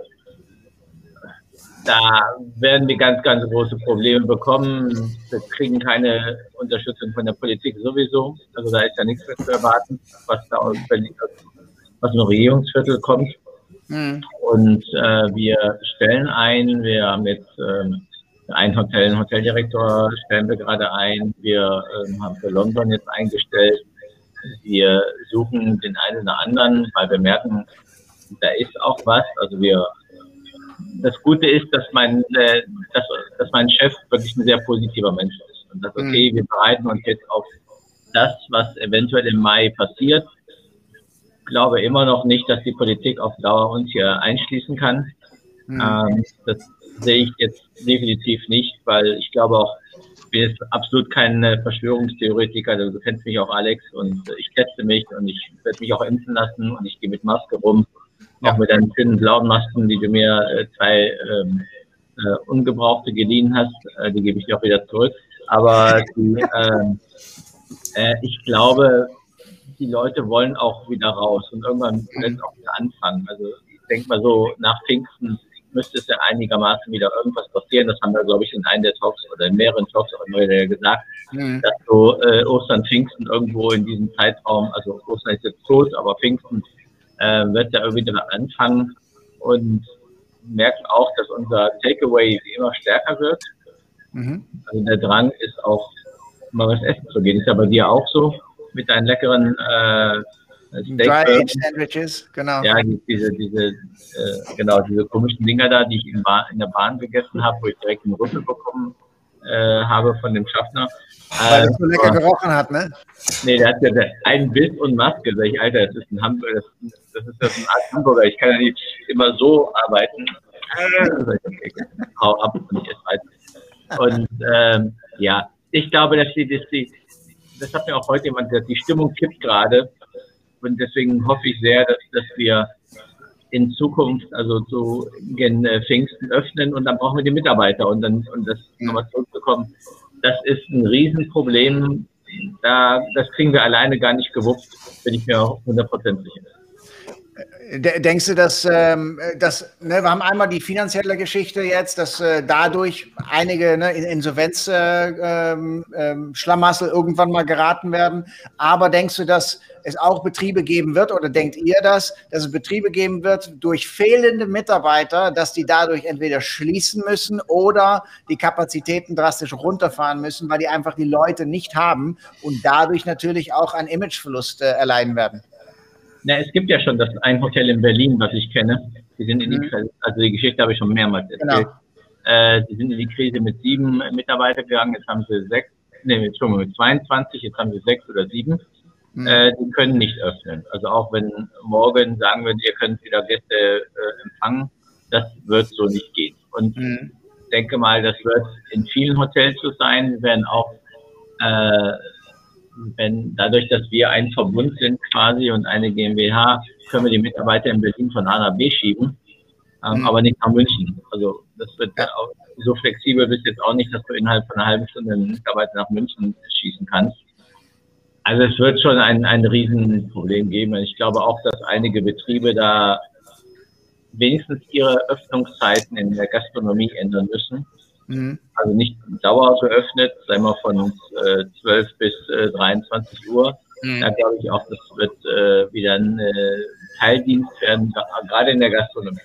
da werden wir ganz, ganz große Probleme bekommen. Wir kriegen keine Unterstützung von der Politik sowieso. Also da ist ja nichts mehr zu erwarten, was da aus Berlin, aus dem Regierungsviertel kommt. Mhm. Und äh, wir stellen ein, wir haben jetzt ähm, ein Hotel, einen Hoteldirektor stellen wir gerade ein. Wir ähm, haben für London jetzt eingestellt. Wir suchen den einen oder anderen, weil wir merken, da ist auch was. Also wir, das Gute ist, dass mein, äh, dass, dass mein Chef wirklich ein sehr positiver Mensch ist. Und das okay, wir bereiten uns jetzt auf das, was eventuell im Mai passiert. Ich glaube immer noch nicht, dass die Politik auf Dauer uns hier einschließen kann. Mhm. Ähm, das sehe ich jetzt definitiv nicht, weil ich glaube auch, ich bin jetzt absolut kein Verschwörungstheoretiker, also du kennst mich auch, Alex, und ich teste mich und ich werde mich auch impfen lassen und ich gehe mit Maske rum, ja. Auch mit deinen schönen blauen Masken, die du mir äh, zwei ähm, äh, ungebrauchte geliehen hast, äh, die gebe ich dir auch wieder zurück. Aber die, äh, äh, ich glaube, die Leute wollen auch wieder raus und irgendwann wird es auch wieder anfangen. Also ich denke mal so, nach Pfingsten müsste es ja einigermaßen wieder irgendwas passieren. Das haben wir, glaube ich, in einem der Talks oder in mehreren Talks auch immer wieder gesagt, mhm. dass so äh, Ostern, Pfingsten irgendwo in diesem Zeitraum, also Ostern ist jetzt tot, aber Pfingsten äh, wird ja irgendwie wieder anfangen und merken auch, dass unser Takeaway immer stärker wird. Mhm. Also der Drang ist auch, mal was essen zu gehen. Ist ja bei dir auch so mit deinen leckeren äh, Dry-Age-Sandwiches, genau. Ja, die, diese, diese, äh, genau, diese komischen Dinger da, die ich in, Bahn, in der Bahn gegessen habe, wo ich direkt einen Rüffel bekommen äh, habe von dem Schaffner. Weil äh, das so lecker gerochen hat, ne? Nee, der hat ja einen Biss und Maske. Sag ich, Alter, das ist ein Hamburger, das, das ist das eine Art Hamburger. Ich kann ja nicht immer so arbeiten. Äh, okay, hau ab und ich esse weiter. Und ähm, ja, ich glaube, dass die, dass die, das hat mir auch heute jemand gesagt, die Stimmung kippt gerade. Und deswegen hoffe ich sehr, dass, dass wir in Zukunft, also zu gen Pfingsten öffnen und dann brauchen wir die Mitarbeiter und dann, und das nochmal zurückzukommen, das ist ein Riesenproblem. Da, das kriegen wir alleine gar nicht gewuppt, bin ich mir auch hundert Prozent sicher. Denkst du, dass, ähm, dass ne, wir haben einmal die finanzielle Geschichte jetzt, dass äh, dadurch einige ne, in Insolvenzschlamassel äh, ähm, irgendwann mal geraten werden, aber denkst du, dass es auch Betriebe geben wird oder denkt ihr das, dass es Betriebe geben wird durch fehlende Mitarbeiter, dass die dadurch entweder schließen müssen oder die Kapazitäten drastisch runterfahren müssen, weil die einfach die Leute nicht haben und dadurch natürlich auch einen Imageverlust äh, erleiden werden? Na, es gibt ja schon das ein Hotel in Berlin, was ich kenne. Die sind in die, also die Geschichte habe ich schon mehrmals erzählt. Genau. Äh, die sind in die Krise mit sieben Mitarbeitern gegangen, jetzt haben sie sechs, nee, Entschuldigung, mit zweiundzwanzig, jetzt haben sie sechs oder sieben. Mhm. Äh, die können nicht öffnen. Also auch wenn morgen sagen wir, ihr könnt wieder Gäste äh, empfangen, das wird so nicht gehen. Und mhm. ich denke mal, das wird in vielen Hotels so sein. Wir werden auch äh, wenn dadurch, dass wir ein Verbund sind quasi und eine GmbH, können wir die Mitarbeiter in Berlin von A nach B schieben, ähm, mhm. aber nicht nach München. Also das wird ja auch so flexibel bist jetzt auch nicht, dass du innerhalb von einer halben Stunde einen Mitarbeiter nach München schießen kannst. Also es wird schon ein, ein Riesenproblem geben. Ich glaube auch, dass einige Betriebe da wenigstens ihre Öffnungszeiten in der Gastronomie ändern müssen. Mhm. Also nicht dauerhaft geöffnet, sagen wir von äh, zwölf bis äh, dreiundzwanzig Uhr. Mhm. Da glaube ich auch, das wird äh, wieder ein äh, Teildienst werden, gerade in der Gastronomie.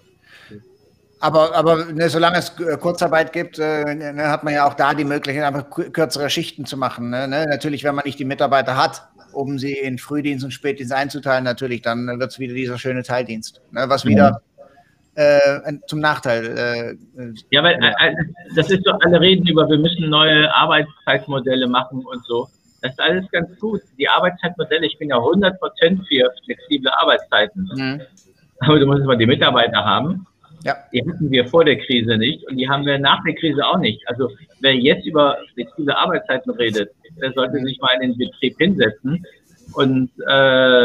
Aber, aber ne, solange es Kurzarbeit gibt, äh, ne, hat man ja auch da die Möglichkeit, einfach kürzere Schichten zu machen. Ne? Natürlich, wenn man nicht die Mitarbeiter hat, um sie in Frühdienst und Spätdienst einzuteilen, natürlich, dann wird es wieder dieser schöne Teildienst, ne? Was wieder mhm. Äh, zum Nachteil. Äh, ja, weil äh, das ist so, alle reden über, wir müssen neue Arbeitszeitmodelle machen und so. Das ist alles ganz gut. Die Arbeitszeitmodelle, ich bin ja hundert Prozent für flexible Arbeitszeiten. Mhm. Aber du musst mal die Mitarbeiter haben. Ja. Die hatten wir vor der Krise nicht und die haben wir nach der Krise auch nicht. Also wer jetzt über flexible Arbeitszeiten redet, der sollte sich mal in den Betrieb hinsetzen und äh,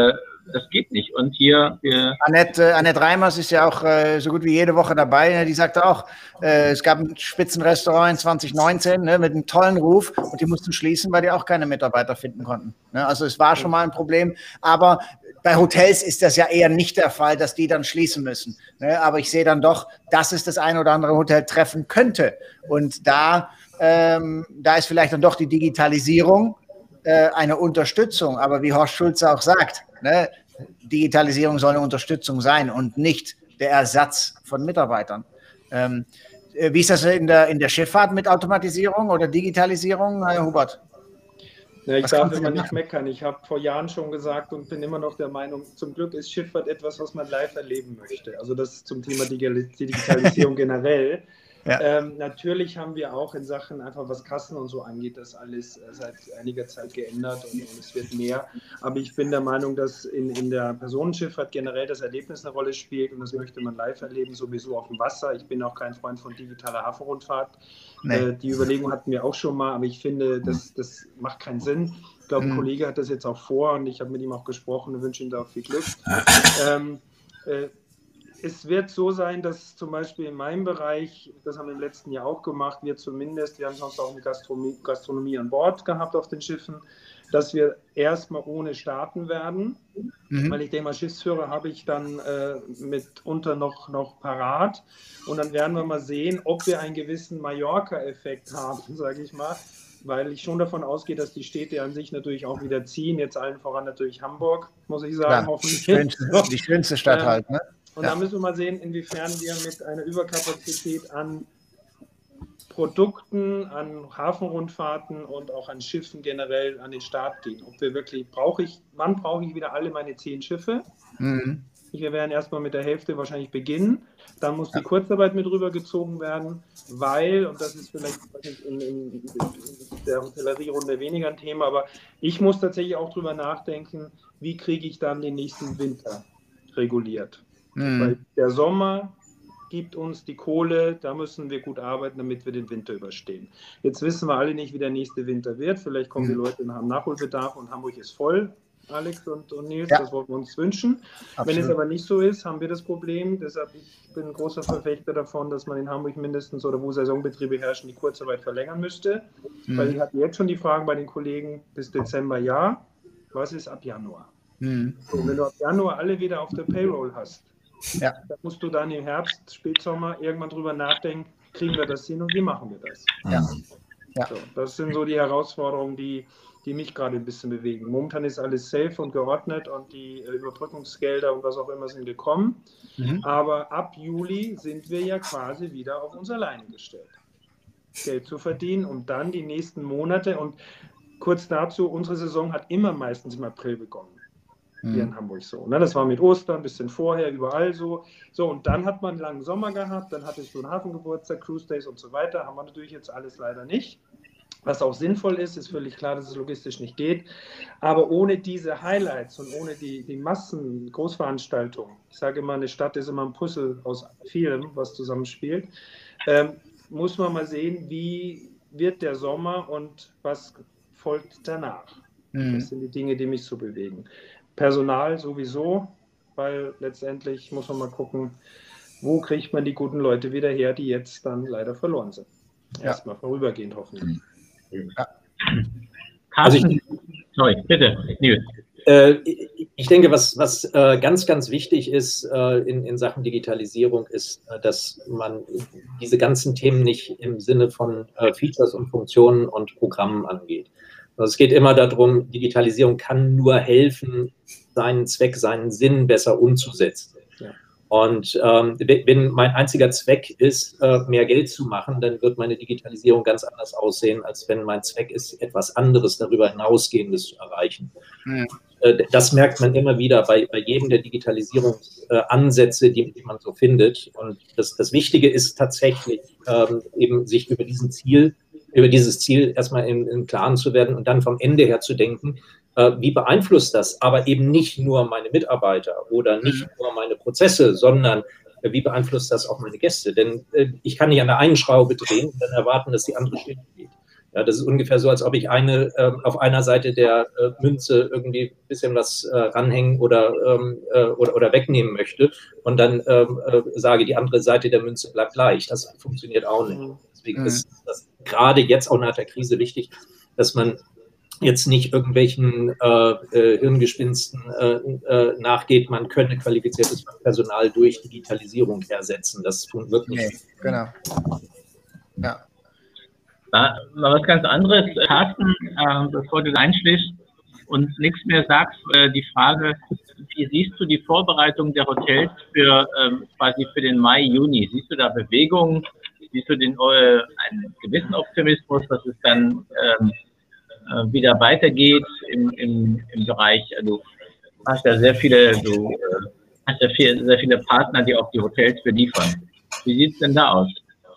das geht nicht. Und hier... Wir Annette, Annette Reimers ist ja auch äh, so gut wie jede Woche dabei. Ne? Die sagte auch, äh, es gab ein Spitzenrestaurant in zwanzig neunzehn, ne, mit einem tollen Ruf, und die mussten schließen, weil die auch keine Mitarbeiter finden konnten. Ne? Also es war schon mal ein Problem, aber bei Hotels ist das ja eher nicht der Fall, dass die dann schließen müssen. Ne? Aber ich sehe dann doch, dass es das ein oder andere Hotel treffen könnte. Und da, ähm, da ist vielleicht dann doch die Digitalisierung äh, eine Unterstützung. Aber wie Horst Schulze auch sagt, ne? Digitalisierung soll eine Unterstützung sein und nicht der Ersatz von Mitarbeitern. Ähm, wie ist das in der, in der Schifffahrt mit Automatisierung oder Digitalisierung, Herr Hubert? Ja, ich Was darf kannst du immer denn nicht machen? meckern. Ich habe vor Jahren schon gesagt und bin immer noch der Meinung, zum Glück ist Schifffahrt etwas, was man live erleben möchte. Also das zum Thema Digitalisierung generell. Ja. Ähm, natürlich haben wir auch in Sachen, einfach was Kassen und so angeht, das alles äh, seit einiger Zeit geändert und, und es wird mehr. Aber ich bin der Meinung, dass in, in der Personenschifffahrt generell das Erlebnis eine Rolle spielt und das möchte man live erleben, sowieso auf dem Wasser. Ich bin auch kein Freund von digitaler Hafenrundfahrt. Nee. Äh, die Überlegung hatten wir auch schon mal, aber ich finde, das, das macht keinen Sinn. Ich glaube, ein Mhm. Kollege hat das jetzt auch vor und ich habe mit ihm auch gesprochen und wünsche ihm da auch viel Glück. ähm, äh, Es wird so sein, dass zum Beispiel in meinem Bereich, das haben wir im letzten Jahr auch gemacht, wir zumindest, wir haben sonst auch eine Gastronomie, Gastronomie an Bord gehabt auf den Schiffen, dass wir erstmal ohne starten werden, Mhm. weil ich denke mal, Schiffsführer habe ich dann äh, mitunter noch, noch parat und dann werden wir mal sehen, ob wir einen gewissen Mallorca-Effekt haben, sage ich mal, weil ich schon davon ausgehe, dass die Städte an sich natürlich auch wieder ziehen, jetzt allen voran natürlich Hamburg, muss ich sagen, Klar, hoffentlich. schönste, die schönste Stadt Ähm, halt. Ne? Und Ja. da müssen wir mal sehen, inwiefern wir mit einer Überkapazität an Produkten, an Hafenrundfahrten und auch an Schiffen generell an den Start gehen. Ob wir wirklich, brauche ich, wann brauche ich wieder alle meine zehn Schiffe? Mhm. Wir werden erstmal mit der Hälfte wahrscheinlich beginnen. Dann muss die Kurzarbeit mit rübergezogen werden, weil, und das ist vielleicht in, in, in der Hotellerie-Runde weniger ein Thema, aber ich muss tatsächlich auch drüber nachdenken, wie kriege ich dann den nächsten Winter reguliert. Mhm. Weil der Sommer gibt uns die Kohle, da müssen wir gut arbeiten, damit wir den Winter überstehen. Jetzt wissen wir alle nicht, wie der nächste Winter wird. Vielleicht kommen die Leute und haben Nachholbedarf und Hamburg ist voll, Alex und, und Nils, Ja. das wollten wir uns wünschen. Absolut. Wenn es aber nicht so ist, haben wir das Problem. Deshalb ich bin ein großer Verfechter davon, dass man in Hamburg mindestens oder wo Saisonbetriebe herrschen, die Kurzarbeit verlängern müsste. Mhm. Weil ich hatte jetzt schon die Fragen bei den Kollegen bis Dezember, ja. Was ist ab Januar? Mhm. So, wenn du ab Januar alle wieder auf der Payroll hast, Ja. da musst du dann im Herbst, Spätsommer irgendwann drüber nachdenken, kriegen wir das hin und wie machen wir das? Ja. Ja. So, das sind so die Herausforderungen, die, die mich gerade ein bisschen bewegen. Momentan ist alles safe und geordnet und die äh, Überbrückungsgelder und was auch immer sind gekommen. Mhm. Aber ab Juli sind wir ja quasi wieder auf uns alleine gestellt, Geld zu verdienen und dann die nächsten Monate. Und kurz dazu, unsere Saison hat immer meistens im April begonnen. Hier in Hamburg so. Ne? Das war mit Ostern, ein bisschen vorher, überall so. So, und dann hat man einen langen Sommer gehabt, dann hattest du einen Hafengeburtstag, Cruise Days und so weiter. Haben wir natürlich jetzt alles leider nicht. Was auch sinnvoll ist, ist völlig klar, dass es logistisch nicht geht. Aber ohne diese Highlights und ohne die, die Massen, Großveranstaltungen, ich sage immer, eine Stadt ist immer ein Puzzle aus vielem, was zusammenspielt, ähm, muss man mal sehen, wie wird der Sommer und was folgt danach. Mhm. Das sind die Dinge, die mich so bewegen. Personal sowieso, weil letztendlich muss man mal gucken, wo kriegt man die guten Leute wieder her, die jetzt dann leider verloren sind. Erstmal vorübergehend hoffentlich. Ja. Also ich, Sorry, bitte, Nils. Äh, ich denke, was, was äh, ganz, ganz wichtig ist äh, in, in Sachen Digitalisierung, ist, äh, dass man diese ganzen Themen nicht im Sinne von äh, Features und Funktionen und Programmen angeht. Also es geht immer darum, Digitalisierung kann nur helfen, seinen Zweck, seinen Sinn besser umzusetzen. Ja. Und ähm, wenn mein einziger Zweck ist, äh, mehr Geld zu machen, dann wird meine Digitalisierung ganz anders aussehen, als wenn mein Zweck ist, etwas anderes darüber hinausgehendes zu erreichen. Mhm. Äh, das merkt man immer wieder bei, bei jedem der Digitalisierungsansätze, äh, die, die man so findet. Und das, das Wichtige ist tatsächlich, ähm, eben sich über diesen Ziel, über dieses Ziel erstmal im, im Klaren zu werden und dann vom Ende her zu denken, äh, wie beeinflusst das aber eben nicht nur meine Mitarbeiter oder nicht nur meine Prozesse, sondern äh, wie beeinflusst das auch meine Gäste? Denn äh, ich kann nicht an der einen Schraube drehen und dann erwarten, dass die andere still geht. Ja, das ist ungefähr so, als ob ich eine äh, auf einer Seite der äh, Münze irgendwie ein bisschen was äh, ranhängen oder, ähm, äh, oder, oder wegnehmen möchte und dann ähm, äh, sage, die andere Seite der Münze bleibt gleich. Das funktioniert auch nicht. Deswegen mhm. ist das gerade jetzt auch nach der Krise wichtig, dass man jetzt nicht irgendwelchen äh, äh, Hirngespinsten äh, äh, nachgeht, man könne qualifiziertes Personal durch Digitalisierung ersetzen. Das wird nicht. Nee, genau. Ja. Mal was ganz anderes, Carsten, äh, bevor du einschließt und nichts mehr sagst, äh, die Frage, wie siehst du die Vorbereitung der Hotels für ähm, quasi für den Mai, Juni? Siehst du da Bewegungen? Siehst du den, äh, einen gewissen Optimismus, dass es dann ähm, äh, wieder weitergeht im, im, im Bereich, äh, du hast ja sehr viele, du äh, hast ja viel, sehr viele Partner, die auch die Hotels beliefern. Wie sieht es denn da aus?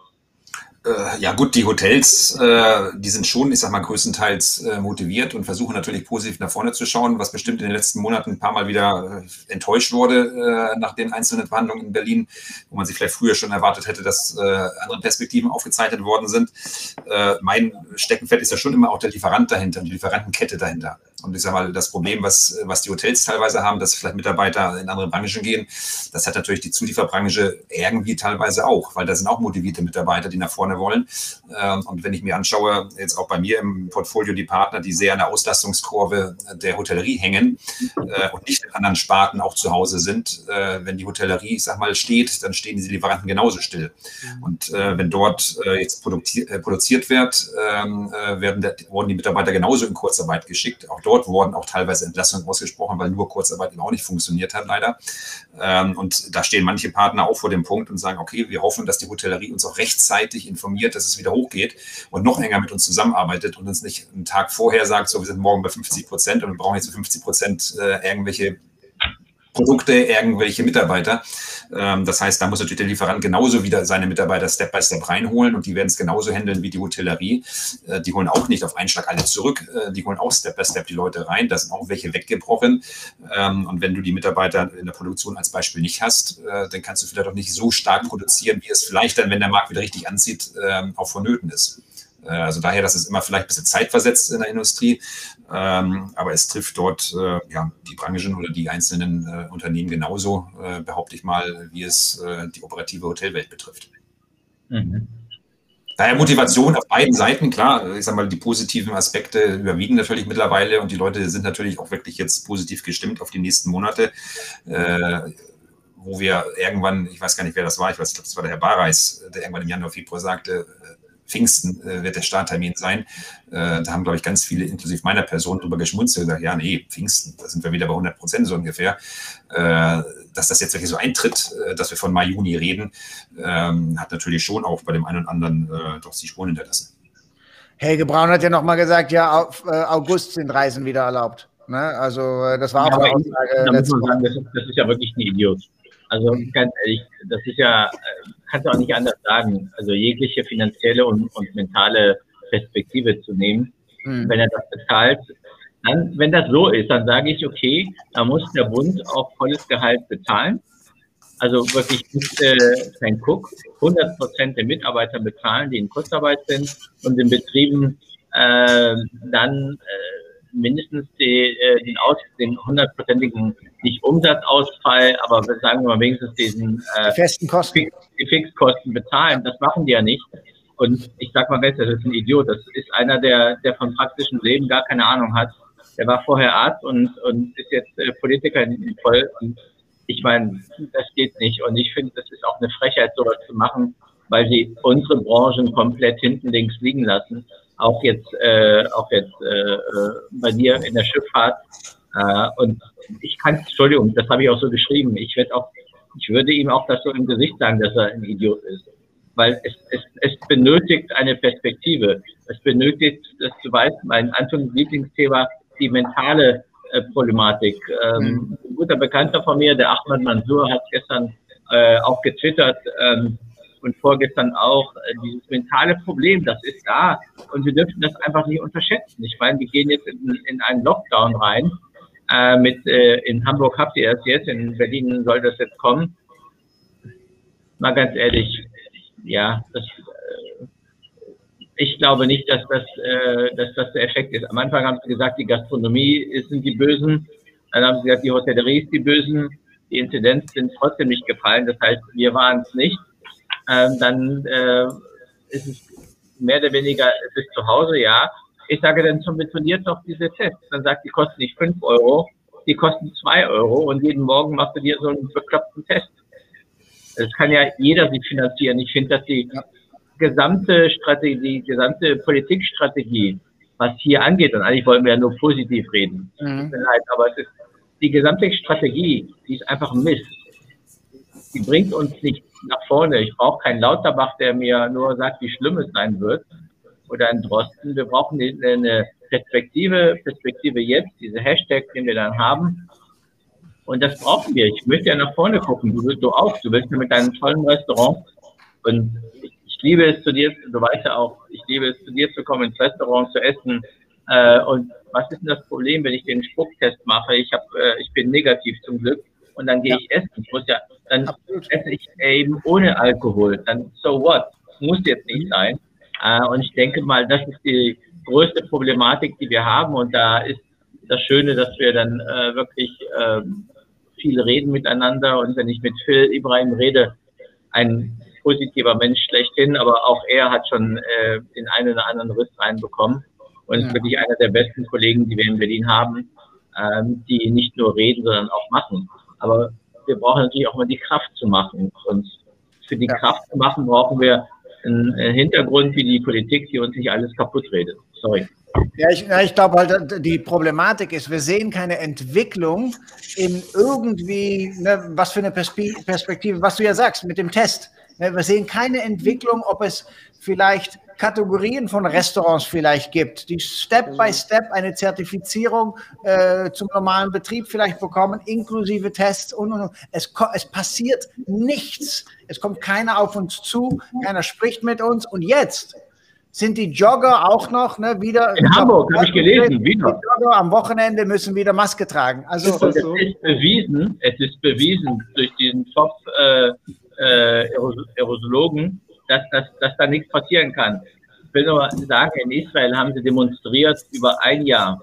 Ja gut, die Hotels, äh, die sind schon, ich sag mal, größtenteils äh, motiviert und versuchen natürlich positiv nach vorne zu schauen, was bestimmt in den letzten Monaten ein paar Mal wieder äh, enttäuscht wurde äh, nach den einzelnen Verhandlungen in Berlin, wo man sich vielleicht früher schon erwartet hätte, dass äh, andere Perspektiven aufgezeichnet worden sind. Äh, mein Steckenpferd ist ja schon immer auch der Lieferant dahinter, die Lieferantenkette dahinter. Und ich sag mal, das Problem, was, was die Hotels teilweise haben, dass vielleicht Mitarbeiter in andere Branchen gehen, das hat natürlich die Zulieferbranche irgendwie teilweise auch, weil da sind auch motivierte Mitarbeiter, die nach vorne wollen. Und wenn ich mir anschaue, jetzt auch bei mir im Portfolio die Partner, die sehr an der Auslastungskurve der Hotellerie hängen und nicht in anderen Sparten auch zu Hause sind, wenn die Hotellerie, ich sag mal, steht, dann stehen diese Lieferanten genauso still. Und wenn dort jetzt produziert wird, werden, wurden die Mitarbeiter genauso in Kurzarbeit geschickt. Auch dort wurden auch teilweise Entlassungen ausgesprochen, weil nur Kurzarbeit eben auch nicht funktioniert hat, leider. Und da stehen manche Partner auch vor dem Punkt und sagen, okay, wir hoffen, dass die Hotellerie uns auch rechtzeitig informiert, dass es wieder hochgeht und noch enger mit uns zusammenarbeitet und uns nicht einen Tag vorher sagt, so, wir sind morgen bei fünfzig Prozent und wir brauchen jetzt für fünfzig Prozent äh, irgendwelche Produkte, irgendwelche Mitarbeiter. Ähm, das heißt, da muss natürlich der Lieferant genauso wieder seine Mitarbeiter Step by Step reinholen und die werden es genauso handeln wie die Hotellerie. Äh, die holen auch nicht auf einen Schlag alle zurück, äh, die holen auch Step by Step die Leute rein. Da sind auch welche weggebrochen. Ähm, und wenn du die Mitarbeiter in der Produktion als Beispiel nicht hast, äh, dann kannst du vielleicht auch nicht so stark produzieren, wie es vielleicht dann, wenn der Markt wieder richtig anzieht, äh, auch vonnöten ist. Also daher, das ist immer vielleicht ein bisschen zeitversetzt in der Industrie, ähm, aber es trifft dort äh, ja, die Branchen oder die einzelnen äh, Unternehmen genauso, äh, behaupte ich mal, wie es äh, die operative Hotelwelt betrifft. Mhm. Daher Motivation auf beiden Seiten, klar, ich sage mal, die positiven Aspekte überwiegen natürlich mittlerweile und die Leute sind natürlich auch wirklich jetzt positiv gestimmt auf die nächsten Monate, äh, wo wir irgendwann, ich weiß gar nicht, wer das war, ich weiß, ich glaube, das war der Herr Barreis, der irgendwann im Januar, Februar sagte, Pfingsten äh, wird der Starttermin sein. Äh, da haben, glaube ich, ganz viele, inklusive meiner Person, drüber geschmunzelt und gesagt, ja, nee, Pfingsten, da sind wir wieder bei hundert Prozent so ungefähr. Äh, dass das jetzt wirklich so eintritt, äh, dass wir von Mai, Juni reden, ähm, hat natürlich schon auch bei dem einen und anderen äh, doch die Spuren hinterlassen. Helge Braun hat ja nochmal gesagt, ja, auf äh, August sind Reisen wieder erlaubt. Ne? Also äh, das war ja, auch eine Aussage. Da muss man sagen, das ist, das ist ja wirklich ein Idiot. Also ganz ehrlich, das ist ja, kannst du auch nicht anders sagen, also jegliche finanzielle und, und mentale Perspektive zu nehmen, mhm. wenn er das bezahlt. Dann, wenn das so ist, dann sage ich, okay, da muss der Bund auch volles Gehalt bezahlen. Also wirklich nicht äh, kein Cook, hundert Prozent der Mitarbeiter bezahlen, die in Kurzarbeit sind und in Betrieben äh, dann äh, mindestens die, äh, den, Aus, den hundertprozentigen, nicht Umsatzausfall, aber sagen wir mal wenigstens diesen äh, die festen Kosten, Fix, die Fixkosten bezahlen. Das machen die ja nicht. Und ich sag mal ganz, das ist ein Idiot. Das ist einer, der, der vom praktischen Leben gar keine Ahnung hat. Der war vorher Arzt und, und ist jetzt äh, Politiker in voll. Und ich meine, das geht nicht. Und ich finde, das ist auch eine Frechheit, sowas zu machen, weil sie unsere Branchen komplett hinten links liegen lassen. Auch jetzt, äh, auch jetzt äh, bei dir in der Schifffahrt. Äh, und ich kann, Entschuldigung, das habe ich auch so geschrieben. Ich werde auch, ich würde ihm auch das so im Gesicht sagen, dass er ein Idiot ist. Weil es, es, es benötigt eine Perspektive. Es benötigt, dass du weißt, mein Antons Lieblingsthema, die mentale äh, Problematik. Ähm, mhm. Ein guter Bekannter von mir, der Ahmad Mansour, hat gestern äh, auch getwittert, ähm, und vorgestern auch, äh, dieses mentale Problem, das ist da und wir dürfen das einfach nicht unterschätzen. Ich meine, wir gehen jetzt in, in einen Lockdown rein, äh, mit, äh, in Hamburg habt ihr es jetzt, in Berlin soll das jetzt kommen. Mal ganz ehrlich, ja, das, äh, ich glaube nicht, dass das, äh, dass das der Effekt ist. Am Anfang haben sie gesagt, die Gastronomie sind die Bösen. Dann haben sie gesagt, die Hotellerie ist die Bösen. Die Inzidenz sind trotzdem nicht gefallen. Das heißt, wir waren es nicht. Ähm, dann äh, ist es mehr oder weniger, es ist zu Hause, ja. Ich sage dann, subventioniert doch diese Tests. Dann sagt, die kosten nicht fünf Euro, die kosten zwei Euro und jeden Morgen machst du dir so einen bekloppten Test. Das kann ja jeder sich finanzieren. Ich finde, dass die ja. gesamte Strategie, die gesamte Politikstrategie, was hier angeht, und eigentlich wollen wir ja nur positiv reden, mhm. tut mir leid, aber es ist, die gesamte Strategie, die ist einfach Mist. Die bringt uns nicht nach vorne. Ich brauche keinen Lauterbach, der mir nur sagt, wie schlimm es sein wird, oder einen Drosten. Wir brauchen eine Perspektive, Perspektive jetzt, diese Hashtag, den wir dann haben. Und das brauchen wir. Ich möchte ja nach vorne gucken. Du willst du auch. Du willst ja mit deinem tollen Restaurant. Und ich, ich liebe es zu dir, du weißt ja auch, ich liebe es zu dir zu kommen, ins Restaurant zu essen. Äh, und was ist denn das Problem, wenn ich den Spucktest mache? Ich hab, äh, ich bin negativ zum Glück. Und dann gehe ja. ich essen. Ich muss ja, dann Absolut. esse ich eben ohne Alkohol. Dann, so what? Muss jetzt nicht sein. Uh, und ich denke mal, das ist die größte Problematik, die wir haben. Und da ist das Schöne, dass wir dann äh, wirklich äh, viel reden miteinander. Und wenn ich mit Phil Ibrahim rede, ein positiver Mensch schlechthin, aber auch er hat schon äh, den einen oder anderen Riss reinbekommen. Und ja. ist wirklich einer der besten Kollegen, die wir in Berlin haben, ähm, die nicht nur reden, sondern auch machen. Aber wir brauchen natürlich auch mal die Kraft zu machen. Und für die ja. Kraft zu machen brauchen wir einen Hintergrund wie die Politik, die uns nicht alles kaputt redet. Sorry. Ja, ich, ja, ich glaube halt, die Problematik ist, wir sehen keine Entwicklung in irgendwie, ne, was für eine Perspektive, was du ja sagst mit dem Test. Ne, wir sehen keine Entwicklung, ob es vielleicht Kategorien von Restaurants vielleicht gibt, die Step by Step eine Zertifizierung äh, zum normalen Betrieb vielleicht bekommen, inklusive Tests und, und, und. Es, es passiert nichts. Es kommt keiner auf uns zu, keiner spricht mit uns. Und jetzt sind die Jogger auch noch ne, wieder... In Hamburg, habe ich gelesen, wieder. Die Jogger am Wochenende müssen wieder Maske tragen. Also, es ist bewiesen, es ist bewiesen durch diesen Top äh, äh, Aerosologen, dass, dass, dass da nichts passieren kann. Ich will nur sagen, in Israel haben sie demonstriert über ein Jahr.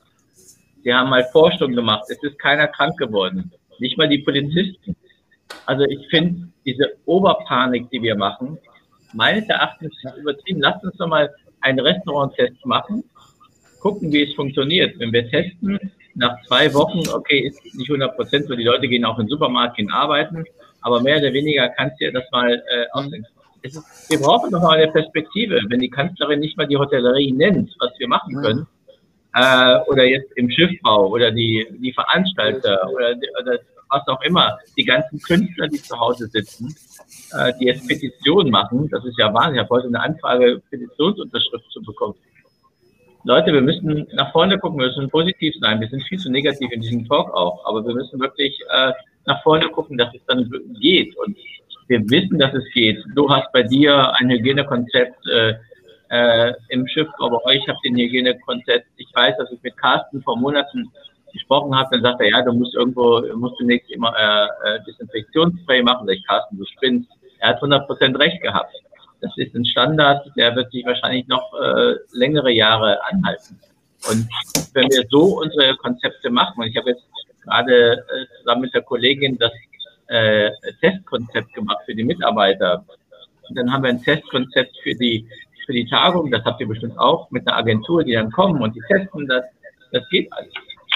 Sie haben mal Forschung gemacht. Es ist keiner krank geworden. Nicht mal die Polizisten. Also ich finde, diese Oberpanik, die wir machen, meines Erachtens ist übertrieben. Lasst uns doch mal einen Restauranttest machen, gucken, wie es funktioniert. Wenn wir testen, nach zwei Wochen, okay, ist nicht hundert Prozent, so die Leute gehen auch in den Supermarkt, gehen arbeiten, aber mehr oder weniger kannst du ja das mal äh, ausdenken. Ist, wir brauchen doch mal eine Perspektive. Wenn die Kanzlerin nicht mal die Hotellerie nennt, was wir machen können, äh, oder jetzt im Schiffbau oder die, die Veranstalter oder, oder was auch immer, die ganzen Künstler, die zu Hause sitzen, äh, die jetzt Petitionen machen, das ist ja Wahnsinn. Ich habe heute eine Anfrage, Petitionsunterschrift zu bekommen. Leute, wir müssen nach vorne gucken, wir müssen positiv sein. Wir sind viel zu negativ in diesem Talk auch, aber wir müssen wirklich äh, nach vorne gucken, dass es dann geht. Und wir wissen, dass es geht. Du hast bei dir ein Hygienekonzept äh, äh, im Schiff, aber bei euch habt ihr ein Hygienekonzept. Ich weiß, dass ich mit Carsten vor Monaten gesprochen habe, dann sagt er, ja, du musst irgendwo, musst du nächstes immer äh, äh, Desinfektionsspray machen. Sag ich, Carsten, du spinnst. Er hat hundert Prozent recht gehabt. Das ist ein Standard, der wird sich wahrscheinlich noch äh, längere Jahre anhalten. Und wenn wir so unsere Konzepte machen, und ich habe jetzt gerade äh, zusammen mit der Kollegin das äh, Testkonzept gemacht für die Mitarbeiter. Und dann haben wir ein Testkonzept für die für die Tagung, das habt ihr bestimmt auch, mit einer Agentur, die dann kommen und die testen, das, das geht alles.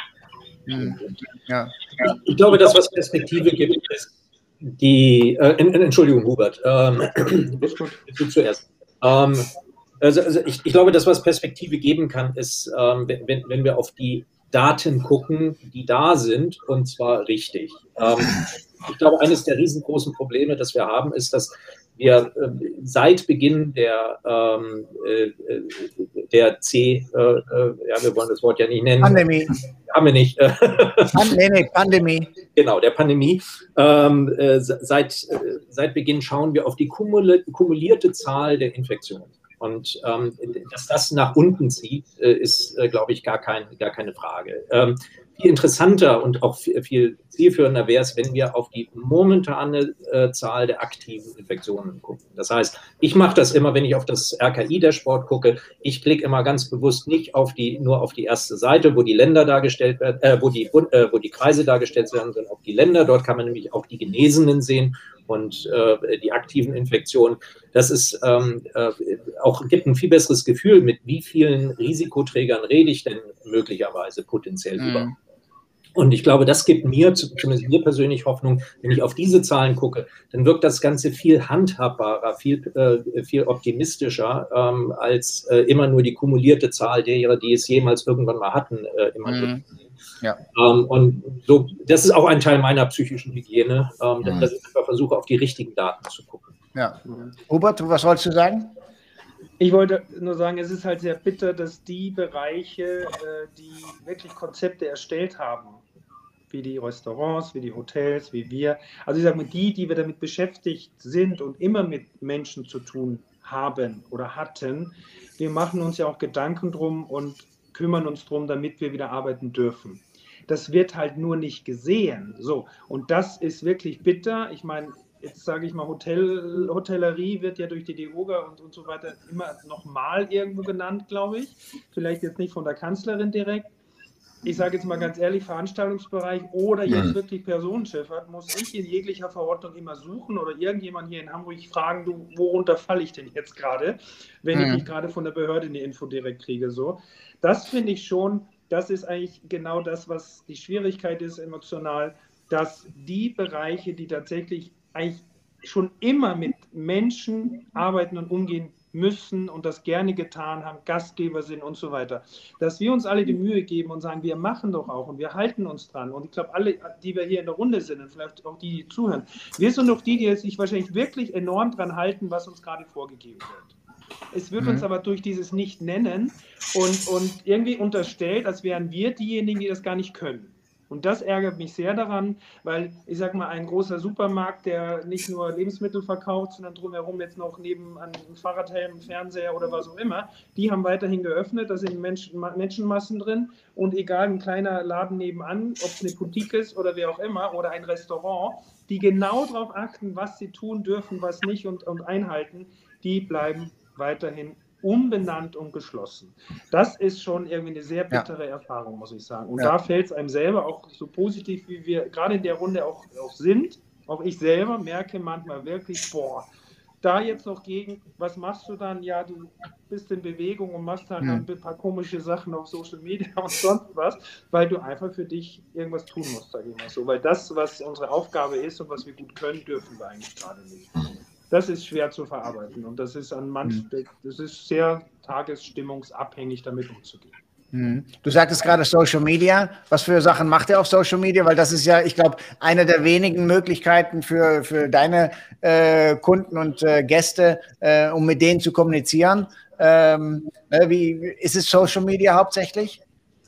Ja. Ich glaube, das, was Perspektive gibt, ist die, äh, Entschuldigung, Hubert, ähm, du zuerst. Ähm, also, also ich, ich glaube, das, was Perspektive geben kann, ist, ähm, wenn, wenn wir auf die Daten gucken, die da sind, und zwar richtig. Ähm, ich glaube, eines der riesengroßen Probleme, das wir haben, ist, dass wir äh, seit Beginn der, ähm, äh, der C, äh, äh, ja, wir wollen das Wort ja nicht nennen. Pandemie. Haben wir nicht. Pan nee, nee, Pandemie. Genau, der Pandemie. Ähm, äh, seit, äh, seit Beginn schauen wir auf die kumul kumulierte Zahl der Infektionen. Und ähm, dass das nach unten zieht, äh, ist, äh, glaube ich, gar, kein, gar keine Frage. Ähm, viel interessanter und auch viel, viel zielführender wäre es, wenn wir auf die momentane äh, Zahl der aktiven Infektionen gucken. Das heißt, ich mache das immer, wenn ich auf das R K I-Dashboard gucke. Ich klicke immer ganz bewusst nicht auf die, nur auf die erste Seite, wo die Länder dargestellt werden, äh, wo, die, äh, wo die Kreise dargestellt werden, sondern auf die Länder. Dort kann man nämlich auch die Genesenen sehen und äh, die aktiven Infektionen. Das ist ähm, äh, auch, gibt ein viel besseres Gefühl, mit wie vielen Risikoträgern rede ich denn möglicherweise potenziell mhm. über. Und ich glaube, das gibt mir, zumindest mir persönlich Hoffnung, wenn ich auf diese Zahlen gucke, dann wirkt das Ganze viel handhabbarer, viel, äh, viel optimistischer, ähm, als äh, immer nur die kumulierte Zahl derer, die es jemals irgendwann mal hatten, äh, immer mhm. nur. Ja. Ähm, und so, das ist auch ein Teil meiner psychischen Hygiene, ähm, mhm. dass ich einfach versuche, auf die richtigen Daten zu gucken. Ja. Robert, was wolltest du sagen? Ich wollte nur sagen, es ist halt sehr bitter, dass die Bereiche, die wirklich Konzepte erstellt haben, wie die Restaurants, wie die Hotels, wie wir, also ich sage mal, die, die wir damit beschäftigt sind und immer mit Menschen zu tun haben oder hatten, wir machen uns ja auch Gedanken drum und kümmern uns drum, damit wir wieder arbeiten dürfen. Das wird halt nur nicht gesehen. So, und das ist wirklich bitter. Ich meine, jetzt sage ich mal, Hotel, Hotellerie wird ja durch die D O G A und, und so weiter immer nochmal irgendwo genannt, glaube ich. Vielleicht jetzt nicht von der Kanzlerin direkt. Ich sage jetzt mal ganz ehrlich, Veranstaltungsbereich oder jetzt wirklich Personenschifffahrt muss ich in jeglicher Verordnung immer suchen oder irgendjemand hier in Hamburg fragen, du, worunter falle ich denn jetzt gerade, wenn mhm. ich nicht gerade von der Behörde eine Info direkt kriege. So. Das finde ich schon, das ist eigentlich genau das, was die Schwierigkeit ist emotional, dass die Bereiche, die tatsächlich eigentlich schon immer mit Menschen arbeiten und umgehen müssen und das gerne getan haben, Gastgeber sind und so weiter, dass wir uns alle die Mühe geben und sagen, wir machen doch auch und wir halten uns dran. Und ich glaube, alle, die wir hier in der Runde sind und vielleicht auch die, die zuhören, wir sind doch die, die sich wahrscheinlich wirklich enorm dran halten, was uns gerade vorgegeben wird. Es wird mhm. uns aber durch dieses Nicht-Nennen und, und irgendwie unterstellt, als wären wir diejenigen, die das gar nicht können. Und das ärgert mich sehr daran, weil, ich sag mal, ein großer Supermarkt, der nicht nur Lebensmittel verkauft, sondern drumherum jetzt noch neben einem Fahrradhelm, Fernseher oder was auch immer, die haben weiterhin geöffnet, da sind Menschen, Menschenmassen drin und egal, ein kleiner Laden nebenan, ob es eine Boutique ist oder wer auch immer oder ein Restaurant, die genau darauf achten, was sie tun dürfen, was nicht und, und einhalten, die bleiben weiterhin umbenannt und geschlossen. Das ist schon irgendwie eine sehr bittere ja. Erfahrung, muss ich sagen. Und ja. da fällt es einem selber auch so positiv, wie wir gerade in der Runde auch, auch sind. Auch ich selber merke manchmal wirklich, boah, da jetzt noch gegen, was machst du dann? Ja, du bist in Bewegung und machst halt mhm. ein paar komische Sachen auf Social Media und sonst was, weil du einfach für dich irgendwas tun musst, sage ich mal so. Weil das, was unsere Aufgabe ist und was wir gut können, dürfen wir eigentlich gerade nicht. Das ist schwer zu verarbeiten und das ist an manchen, das ist sehr tagesstimmungsabhängig, damit umzugehen. Du sagtest gerade Social Media. Was für Sachen macht ihr auf Social Media? Weil das ist ja, ich glaube, eine der wenigen Möglichkeiten für, für deine äh, Kunden und äh, Gäste, äh, um mit denen zu kommunizieren. Ähm, wie, ist es Social Media hauptsächlich?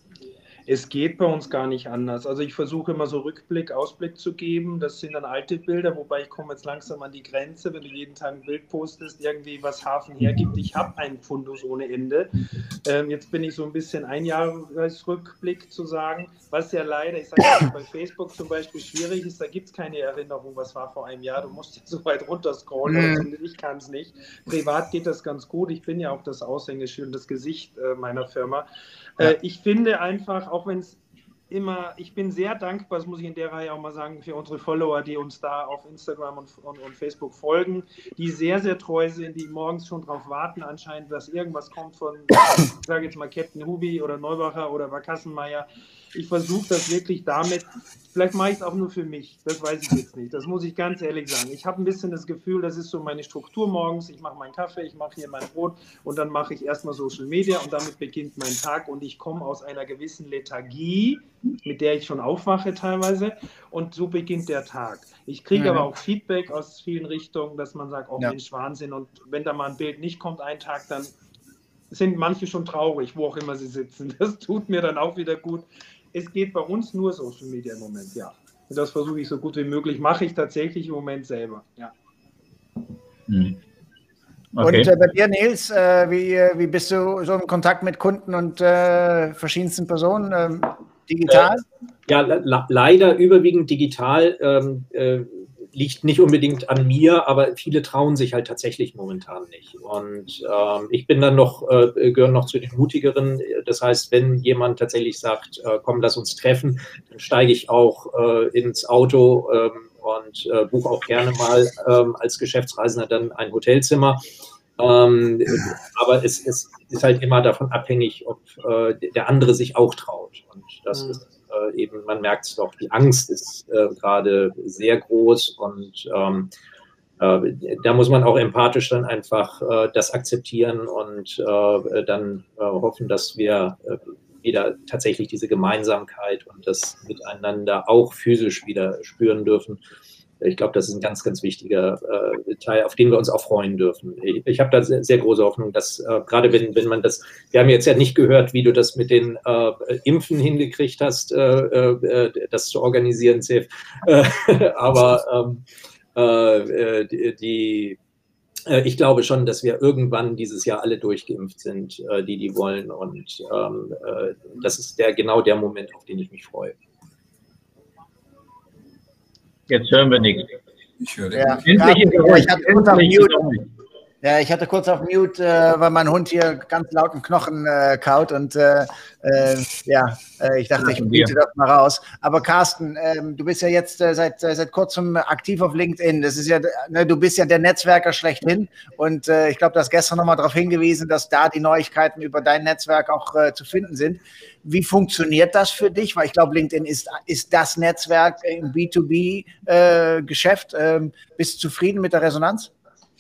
Es geht bei uns gar nicht anders. Also ich versuche immer so Rückblick, Ausblick zu geben. Das sind dann alte Bilder, wobei ich komme jetzt langsam an die Grenze, wenn du jeden Tag ein Bild postest, irgendwie was Hafen hergibt. Ich habe einen Fundus ohne Ende. Ähm, jetzt bin ich so ein bisschen ein Jahresrückblick zu sagen, was ja leider, ich sage ja, bei Facebook zum Beispiel schwierig ist, da gibt es keine Erinnerung, was war vor einem Jahr. Du musst ja so weit runter scrollen, mhm. ich kann es nicht. Privat geht das ganz gut. Ich bin ja auch das Aushängeschild und das Gesicht äh, meiner Firma. Äh, ich finde einfach, auch wenn es immer, ich bin sehr dankbar, das muss ich in der Reihe auch mal sagen, für unsere Follower, die uns da auf Instagram und, und, und Facebook folgen, die sehr, sehr treu sind, die morgens schon darauf warten anscheinend, dass irgendwas kommt von, ich sage jetzt mal Captain Hubi oder Neubacher oder Kassenmeier. Ich versuche das wirklich damit, vielleicht mache ich es auch nur für mich, das weiß ich jetzt nicht, das muss ich ganz ehrlich sagen. Ich habe ein bisschen das Gefühl, das ist so meine Struktur morgens, ich mache meinen Kaffee, ich mache hier mein Brot und dann mache ich erstmal Social Media und damit beginnt mein Tag und ich komme aus einer gewissen Lethargie, mit der ich schon aufwache teilweise und so beginnt der Tag. Ich kriege ja. aber auch Feedback aus vielen Richtungen, dass man sagt, oh ja. Mensch, Wahnsinn, und wenn da mal ein Bild nicht kommt, einen Tag, dann sind manche schon traurig, wo auch immer sie sitzen. Das tut mir dann auch wieder gut. Es geht bei uns nur Social Media im Moment, ja. Und das versuche ich so gut wie möglich, mache ich tatsächlich im Moment selber, ja. Mhm. Okay. Und äh, bei dir, Nils, äh, wie, wie bist du so in Kontakt mit Kunden und äh, verschiedensten Personen? Ähm, digital? Äh, ja, le leider überwiegend digital. Ähm, äh, liegt nicht unbedingt an mir, aber viele trauen sich halt tatsächlich momentan nicht. Und ähm, ich bin dann noch, äh, gehöre noch zu den Mutigeren. Das heißt, wenn jemand tatsächlich sagt, äh, komm, lass uns treffen, dann steige ich auch äh, ins Auto ähm, und äh, buche auch gerne mal ähm, als Geschäftsreisender dann ein Hotelzimmer. Ähm, aber es, es ist halt immer davon abhängig, ob äh, der andere sich auch traut. Und das mhm. ist äh, eben, man merkt es doch, die Angst ist äh, gerade sehr groß und ähm, äh, da muss man auch empathisch dann einfach äh, das akzeptieren und äh, dann äh, hoffen, dass wir äh, wieder tatsächlich diese Gemeinsamkeit und das Miteinander auch physisch wieder spüren dürfen. Ich glaube, das ist ein ganz, ganz wichtiger äh, Teil, auf den wir uns auch freuen dürfen. Ich, ich habe da sehr, sehr große Hoffnung, dass äh, gerade wenn, wenn man das, wir haben jetzt ja nicht gehört, wie du das mit den äh, Impfen hingekriegt hast, äh, äh, das zu organisieren, Seif. Äh, aber ähm, äh, die, die äh, ich glaube schon, dass wir irgendwann dieses Jahr alle durchgeimpft sind, äh, die die wollen. Und ähm, äh, das ist der, genau der Moment, auf den ich mich freue. Jetzt hören wir nichts. Ich höre ja. dich. Ja, ich hatte kurz auf Mute, ja, ich hatte kurz auf Mute, äh, weil mein Hund hier ganz laut im Knochen äh, kaut und äh, äh, ja, äh, ich dachte, ich biete das mal raus. Aber Carsten, ähm, du bist ja jetzt äh, seit, äh, seit kurzem aktiv auf LinkedIn. Das ist ja, ne, du bist ja der Netzwerker schlechthin und äh, ich glaube, du hast gestern nochmal darauf hingewiesen, dass da die Neuigkeiten über dein Netzwerk auch äh, zu finden sind. Wie funktioniert das für dich? Weil ich glaube, LinkedIn ist, ist das Netzwerk im B zwei B-Geschäft. Äh, ähm, bist du zufrieden mit der Resonanz?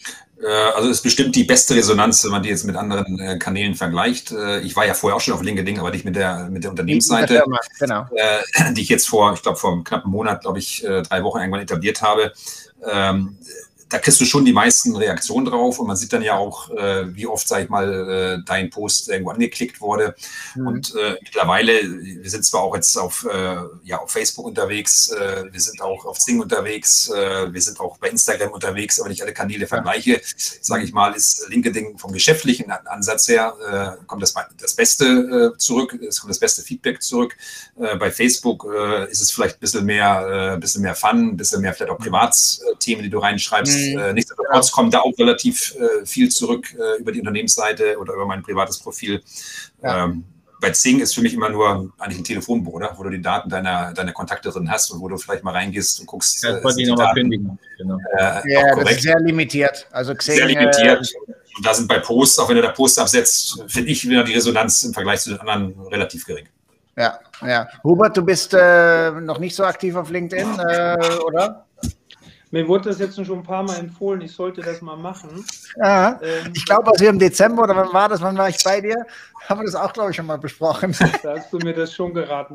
Also es ist bestimmt die beste Resonanz, wenn man die jetzt mit anderen äh, Kanälen vergleicht. Äh, ich war ja vorher auch schon auf LinkedIn, aber nicht mit der, mit der Unternehmensseite, Firma, genau. äh, die ich jetzt vor, ich glaube vor einem knappen Monat, glaube ich, äh, drei Wochen irgendwann etabliert habe. Ähm, da kriegst du schon die meisten Reaktionen drauf und man sieht dann ja auch, äh, wie oft, sag ich mal, äh, dein Post irgendwo angeklickt wurde. Mhm. Und äh, mittlerweile, wir sind zwar auch jetzt auf, äh, ja, auf Facebook unterwegs, äh, wir sind auch auf Xing unterwegs, äh, wir sind auch bei Instagram unterwegs, aber nicht alle Kanäle vergleiche, sage ich mal, ist LinkedIn vom geschäftlichen Ansatz her, äh, kommt das, das Beste äh, zurück, es kommt das beste Feedback zurück. Äh, bei Facebook äh, ist es vielleicht ein bisschen mehr, äh, bisschen mehr Fun, ein bisschen mehr vielleicht auch Privatthemen, die du reinschreibst. Mhm. Äh, nichtsdestotrotz ja. kommt da auch relativ äh, viel zurück äh, über die Unternehmensseite oder über mein privates Profil. Ja. Ähm, bei Xing ist für mich immer nur eigentlich ein Telefonbuch, oder? Wo du die Daten deiner, deiner Kontakte drin hast und wo du vielleicht mal reingehst und guckst. Ja, das wollte ich nochmal kündigen. Genau. Äh, ja, das ist sehr limitiert. Also Xing, sehr limitiert. Äh, und da sind bei Posts, auch wenn du da Posts absetzt, finde ich wieder die Resonanz im Vergleich zu den anderen relativ gering. Ja, ja. Hubert, du bist äh, noch nicht so aktiv auf LinkedIn, äh, oder? Mir wurde das jetzt schon ein paar Mal empfohlen, ich sollte das mal machen. Ja, ähm, ich glaube, also im Dezember, oder wann war das, wann war ich bei dir? Haben wir das auch, glaube ich, schon mal besprochen. Da hast du mir das schon geraten.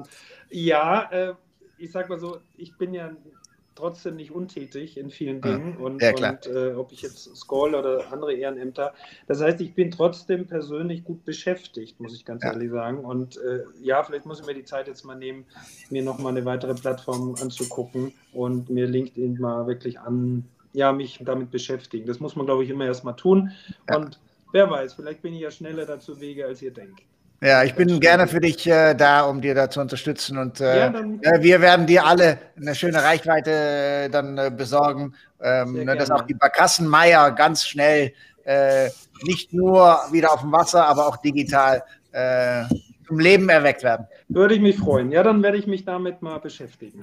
Ja, äh, ich sag mal so, ich bin ja trotzdem nicht untätig in vielen Dingen und, ja, und äh, ob ich jetzt Skoll oder andere Ehrenämter, das heißt, ich bin trotzdem persönlich gut beschäftigt, muss ich ganz ja. ehrlich sagen und äh, ja, vielleicht muss ich mir die Zeit jetzt mal nehmen, mir nochmal eine weitere Plattform anzugucken und mir LinkedIn mal wirklich an, ja, mich damit beschäftigen. Das muss man, glaube ich, immer erst mal tun ja. und wer weiß, vielleicht bin ich ja schneller dazu Wege, als ihr denkt. Ja, ich bin gerne für dich äh, da, um dir da zu unterstützen und äh, ja, dann, äh, wir werden dir alle eine schöne Reichweite äh, dann äh, besorgen, ähm, ne, dass auch die Barkassenmeier ganz schnell äh, nicht nur wieder auf dem Wasser, aber auch digital äh, zum Leben erweckt werden. Würde ich mich freuen. Ja, dann werde ich mich damit mal beschäftigen.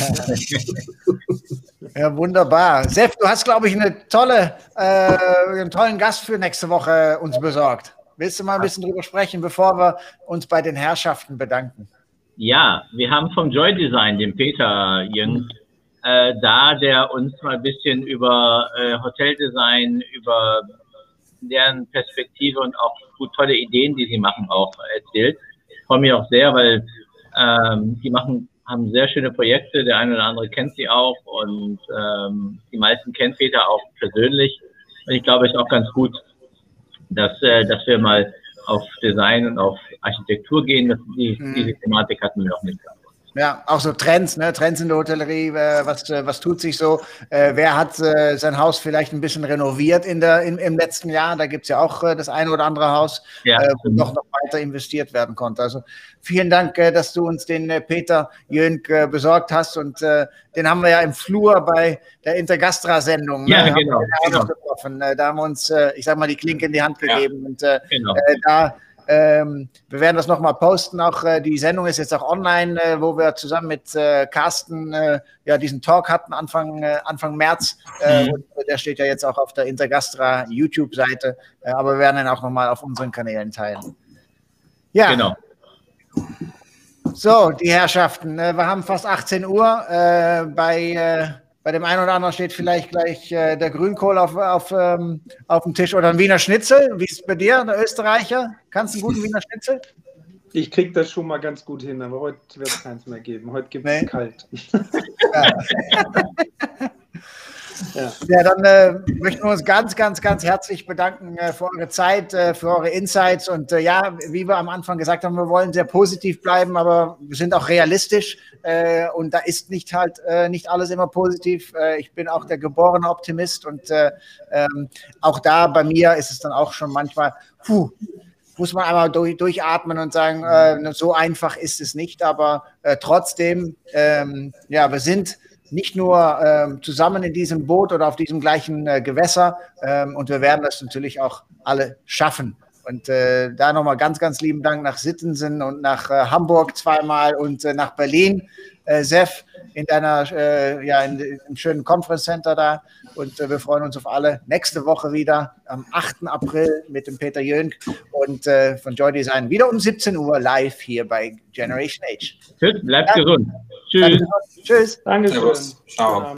Ja, wunderbar. Seif, du hast, glaube ich, eine tolle, äh, einen tollen Gast für nächste Woche uns besorgt. Willst du mal ein bisschen drüber sprechen, bevor wir uns bei den Herrschaften bedanken? Ja, wir haben vom Joy Design, den Peter Jüng, äh, da, der uns mal ein bisschen über äh, Hoteldesign, über deren Perspektive und auch gut tolle Ideen, die sie machen, auch erzählt. Ich freue mich auch sehr, weil ähm, die machen, haben sehr schöne Projekte. Der eine oder andere kennt sie auch und ähm, die meisten kennen Peter auch persönlich. Und ich glaube, es ist auch ganz gut, dass, äh, dass wir mal auf Design und auf Architektur gehen. Das, die, mhm. Diese Thematik hatten wir noch nicht. Ja, auch so Trends, ne? Trends in der Hotellerie, äh, was, äh, was tut sich so? Äh, wer hat äh, sein Haus vielleicht ein bisschen renoviert in der, in, im letzten Jahr? Da gibt es ja auch äh, das eine oder andere Haus, ja. äh, wo noch, noch weiter investiert werden konnte. Also vielen Dank, äh, dass du uns den äh, Peter Jönk äh, besorgt hast. Und äh, den haben wir ja im Flur bei der Intergastra-Sendung. Ja, ne? genau. genau. Getroffen. Äh, da haben wir uns, äh, ich sag mal, die Klinke in die Hand gegeben. Ja. Und äh, genau. äh, da Ähm, wir werden das nochmal posten. Auch äh, die Sendung ist jetzt auch online, äh, wo wir zusammen mit äh, Carsten äh, ja diesen Talk hatten Anfang, äh, Anfang März. Äh, mhm. Und der steht ja jetzt auch auf der Intergastra YouTube-Seite. Äh, aber wir werden ihn auch nochmal auf unseren Kanälen teilen. Ja. Genau. So, die Herrschaften. Äh, wir haben fast achtzehn Uhr. Äh, bei äh, Bei dem einen oder anderen steht vielleicht gleich äh, der Grünkohl auf, auf, ähm, auf dem Tisch oder ein Wiener Schnitzel. Wie ist es bei dir, der Österreicher? Kannst du einen guten Wiener Schnitzel? Ich kriege das schon mal ganz gut hin, aber heute wird es keins mehr geben. Heute gibt es nee. kalt. Ja. Ja. ja, dann äh, möchten wir uns ganz, ganz, ganz herzlich bedanken äh, für eure Zeit, äh, für eure Insights und äh, ja, wie wir am Anfang gesagt haben, wir wollen sehr positiv bleiben, aber wir sind auch realistisch äh, und da ist nicht halt äh, nicht alles immer positiv. Äh, ich bin auch der geborene Optimist und äh, ähm, auch da bei mir ist es dann auch schon manchmal, puh, muss man einmal durch, durchatmen und sagen, äh, so einfach ist es nicht, aber äh, trotzdem, ähm, ja, wir sind nicht nur ähm, zusammen in diesem Boot oder auf diesem gleichen äh, Gewässer ähm, und wir werden das natürlich auch alle schaffen. Und äh, da nochmal ganz, ganz lieben Dank nach Sittensen und nach äh, Hamburg zweimal und äh, nach Berlin. Äh, Sef, in deiner, äh, ja, in, im schönen Conference Center da. Und äh, wir freuen uns auf alle nächste Woche wieder am achten April mit dem Peter Jönk und äh, von Joy Design wieder um siebzehn Uhr live hier bei Generation Age. Tschüss, bleibt ja. gesund. Tschüss. Tschüss. Dankeschön. Ciao.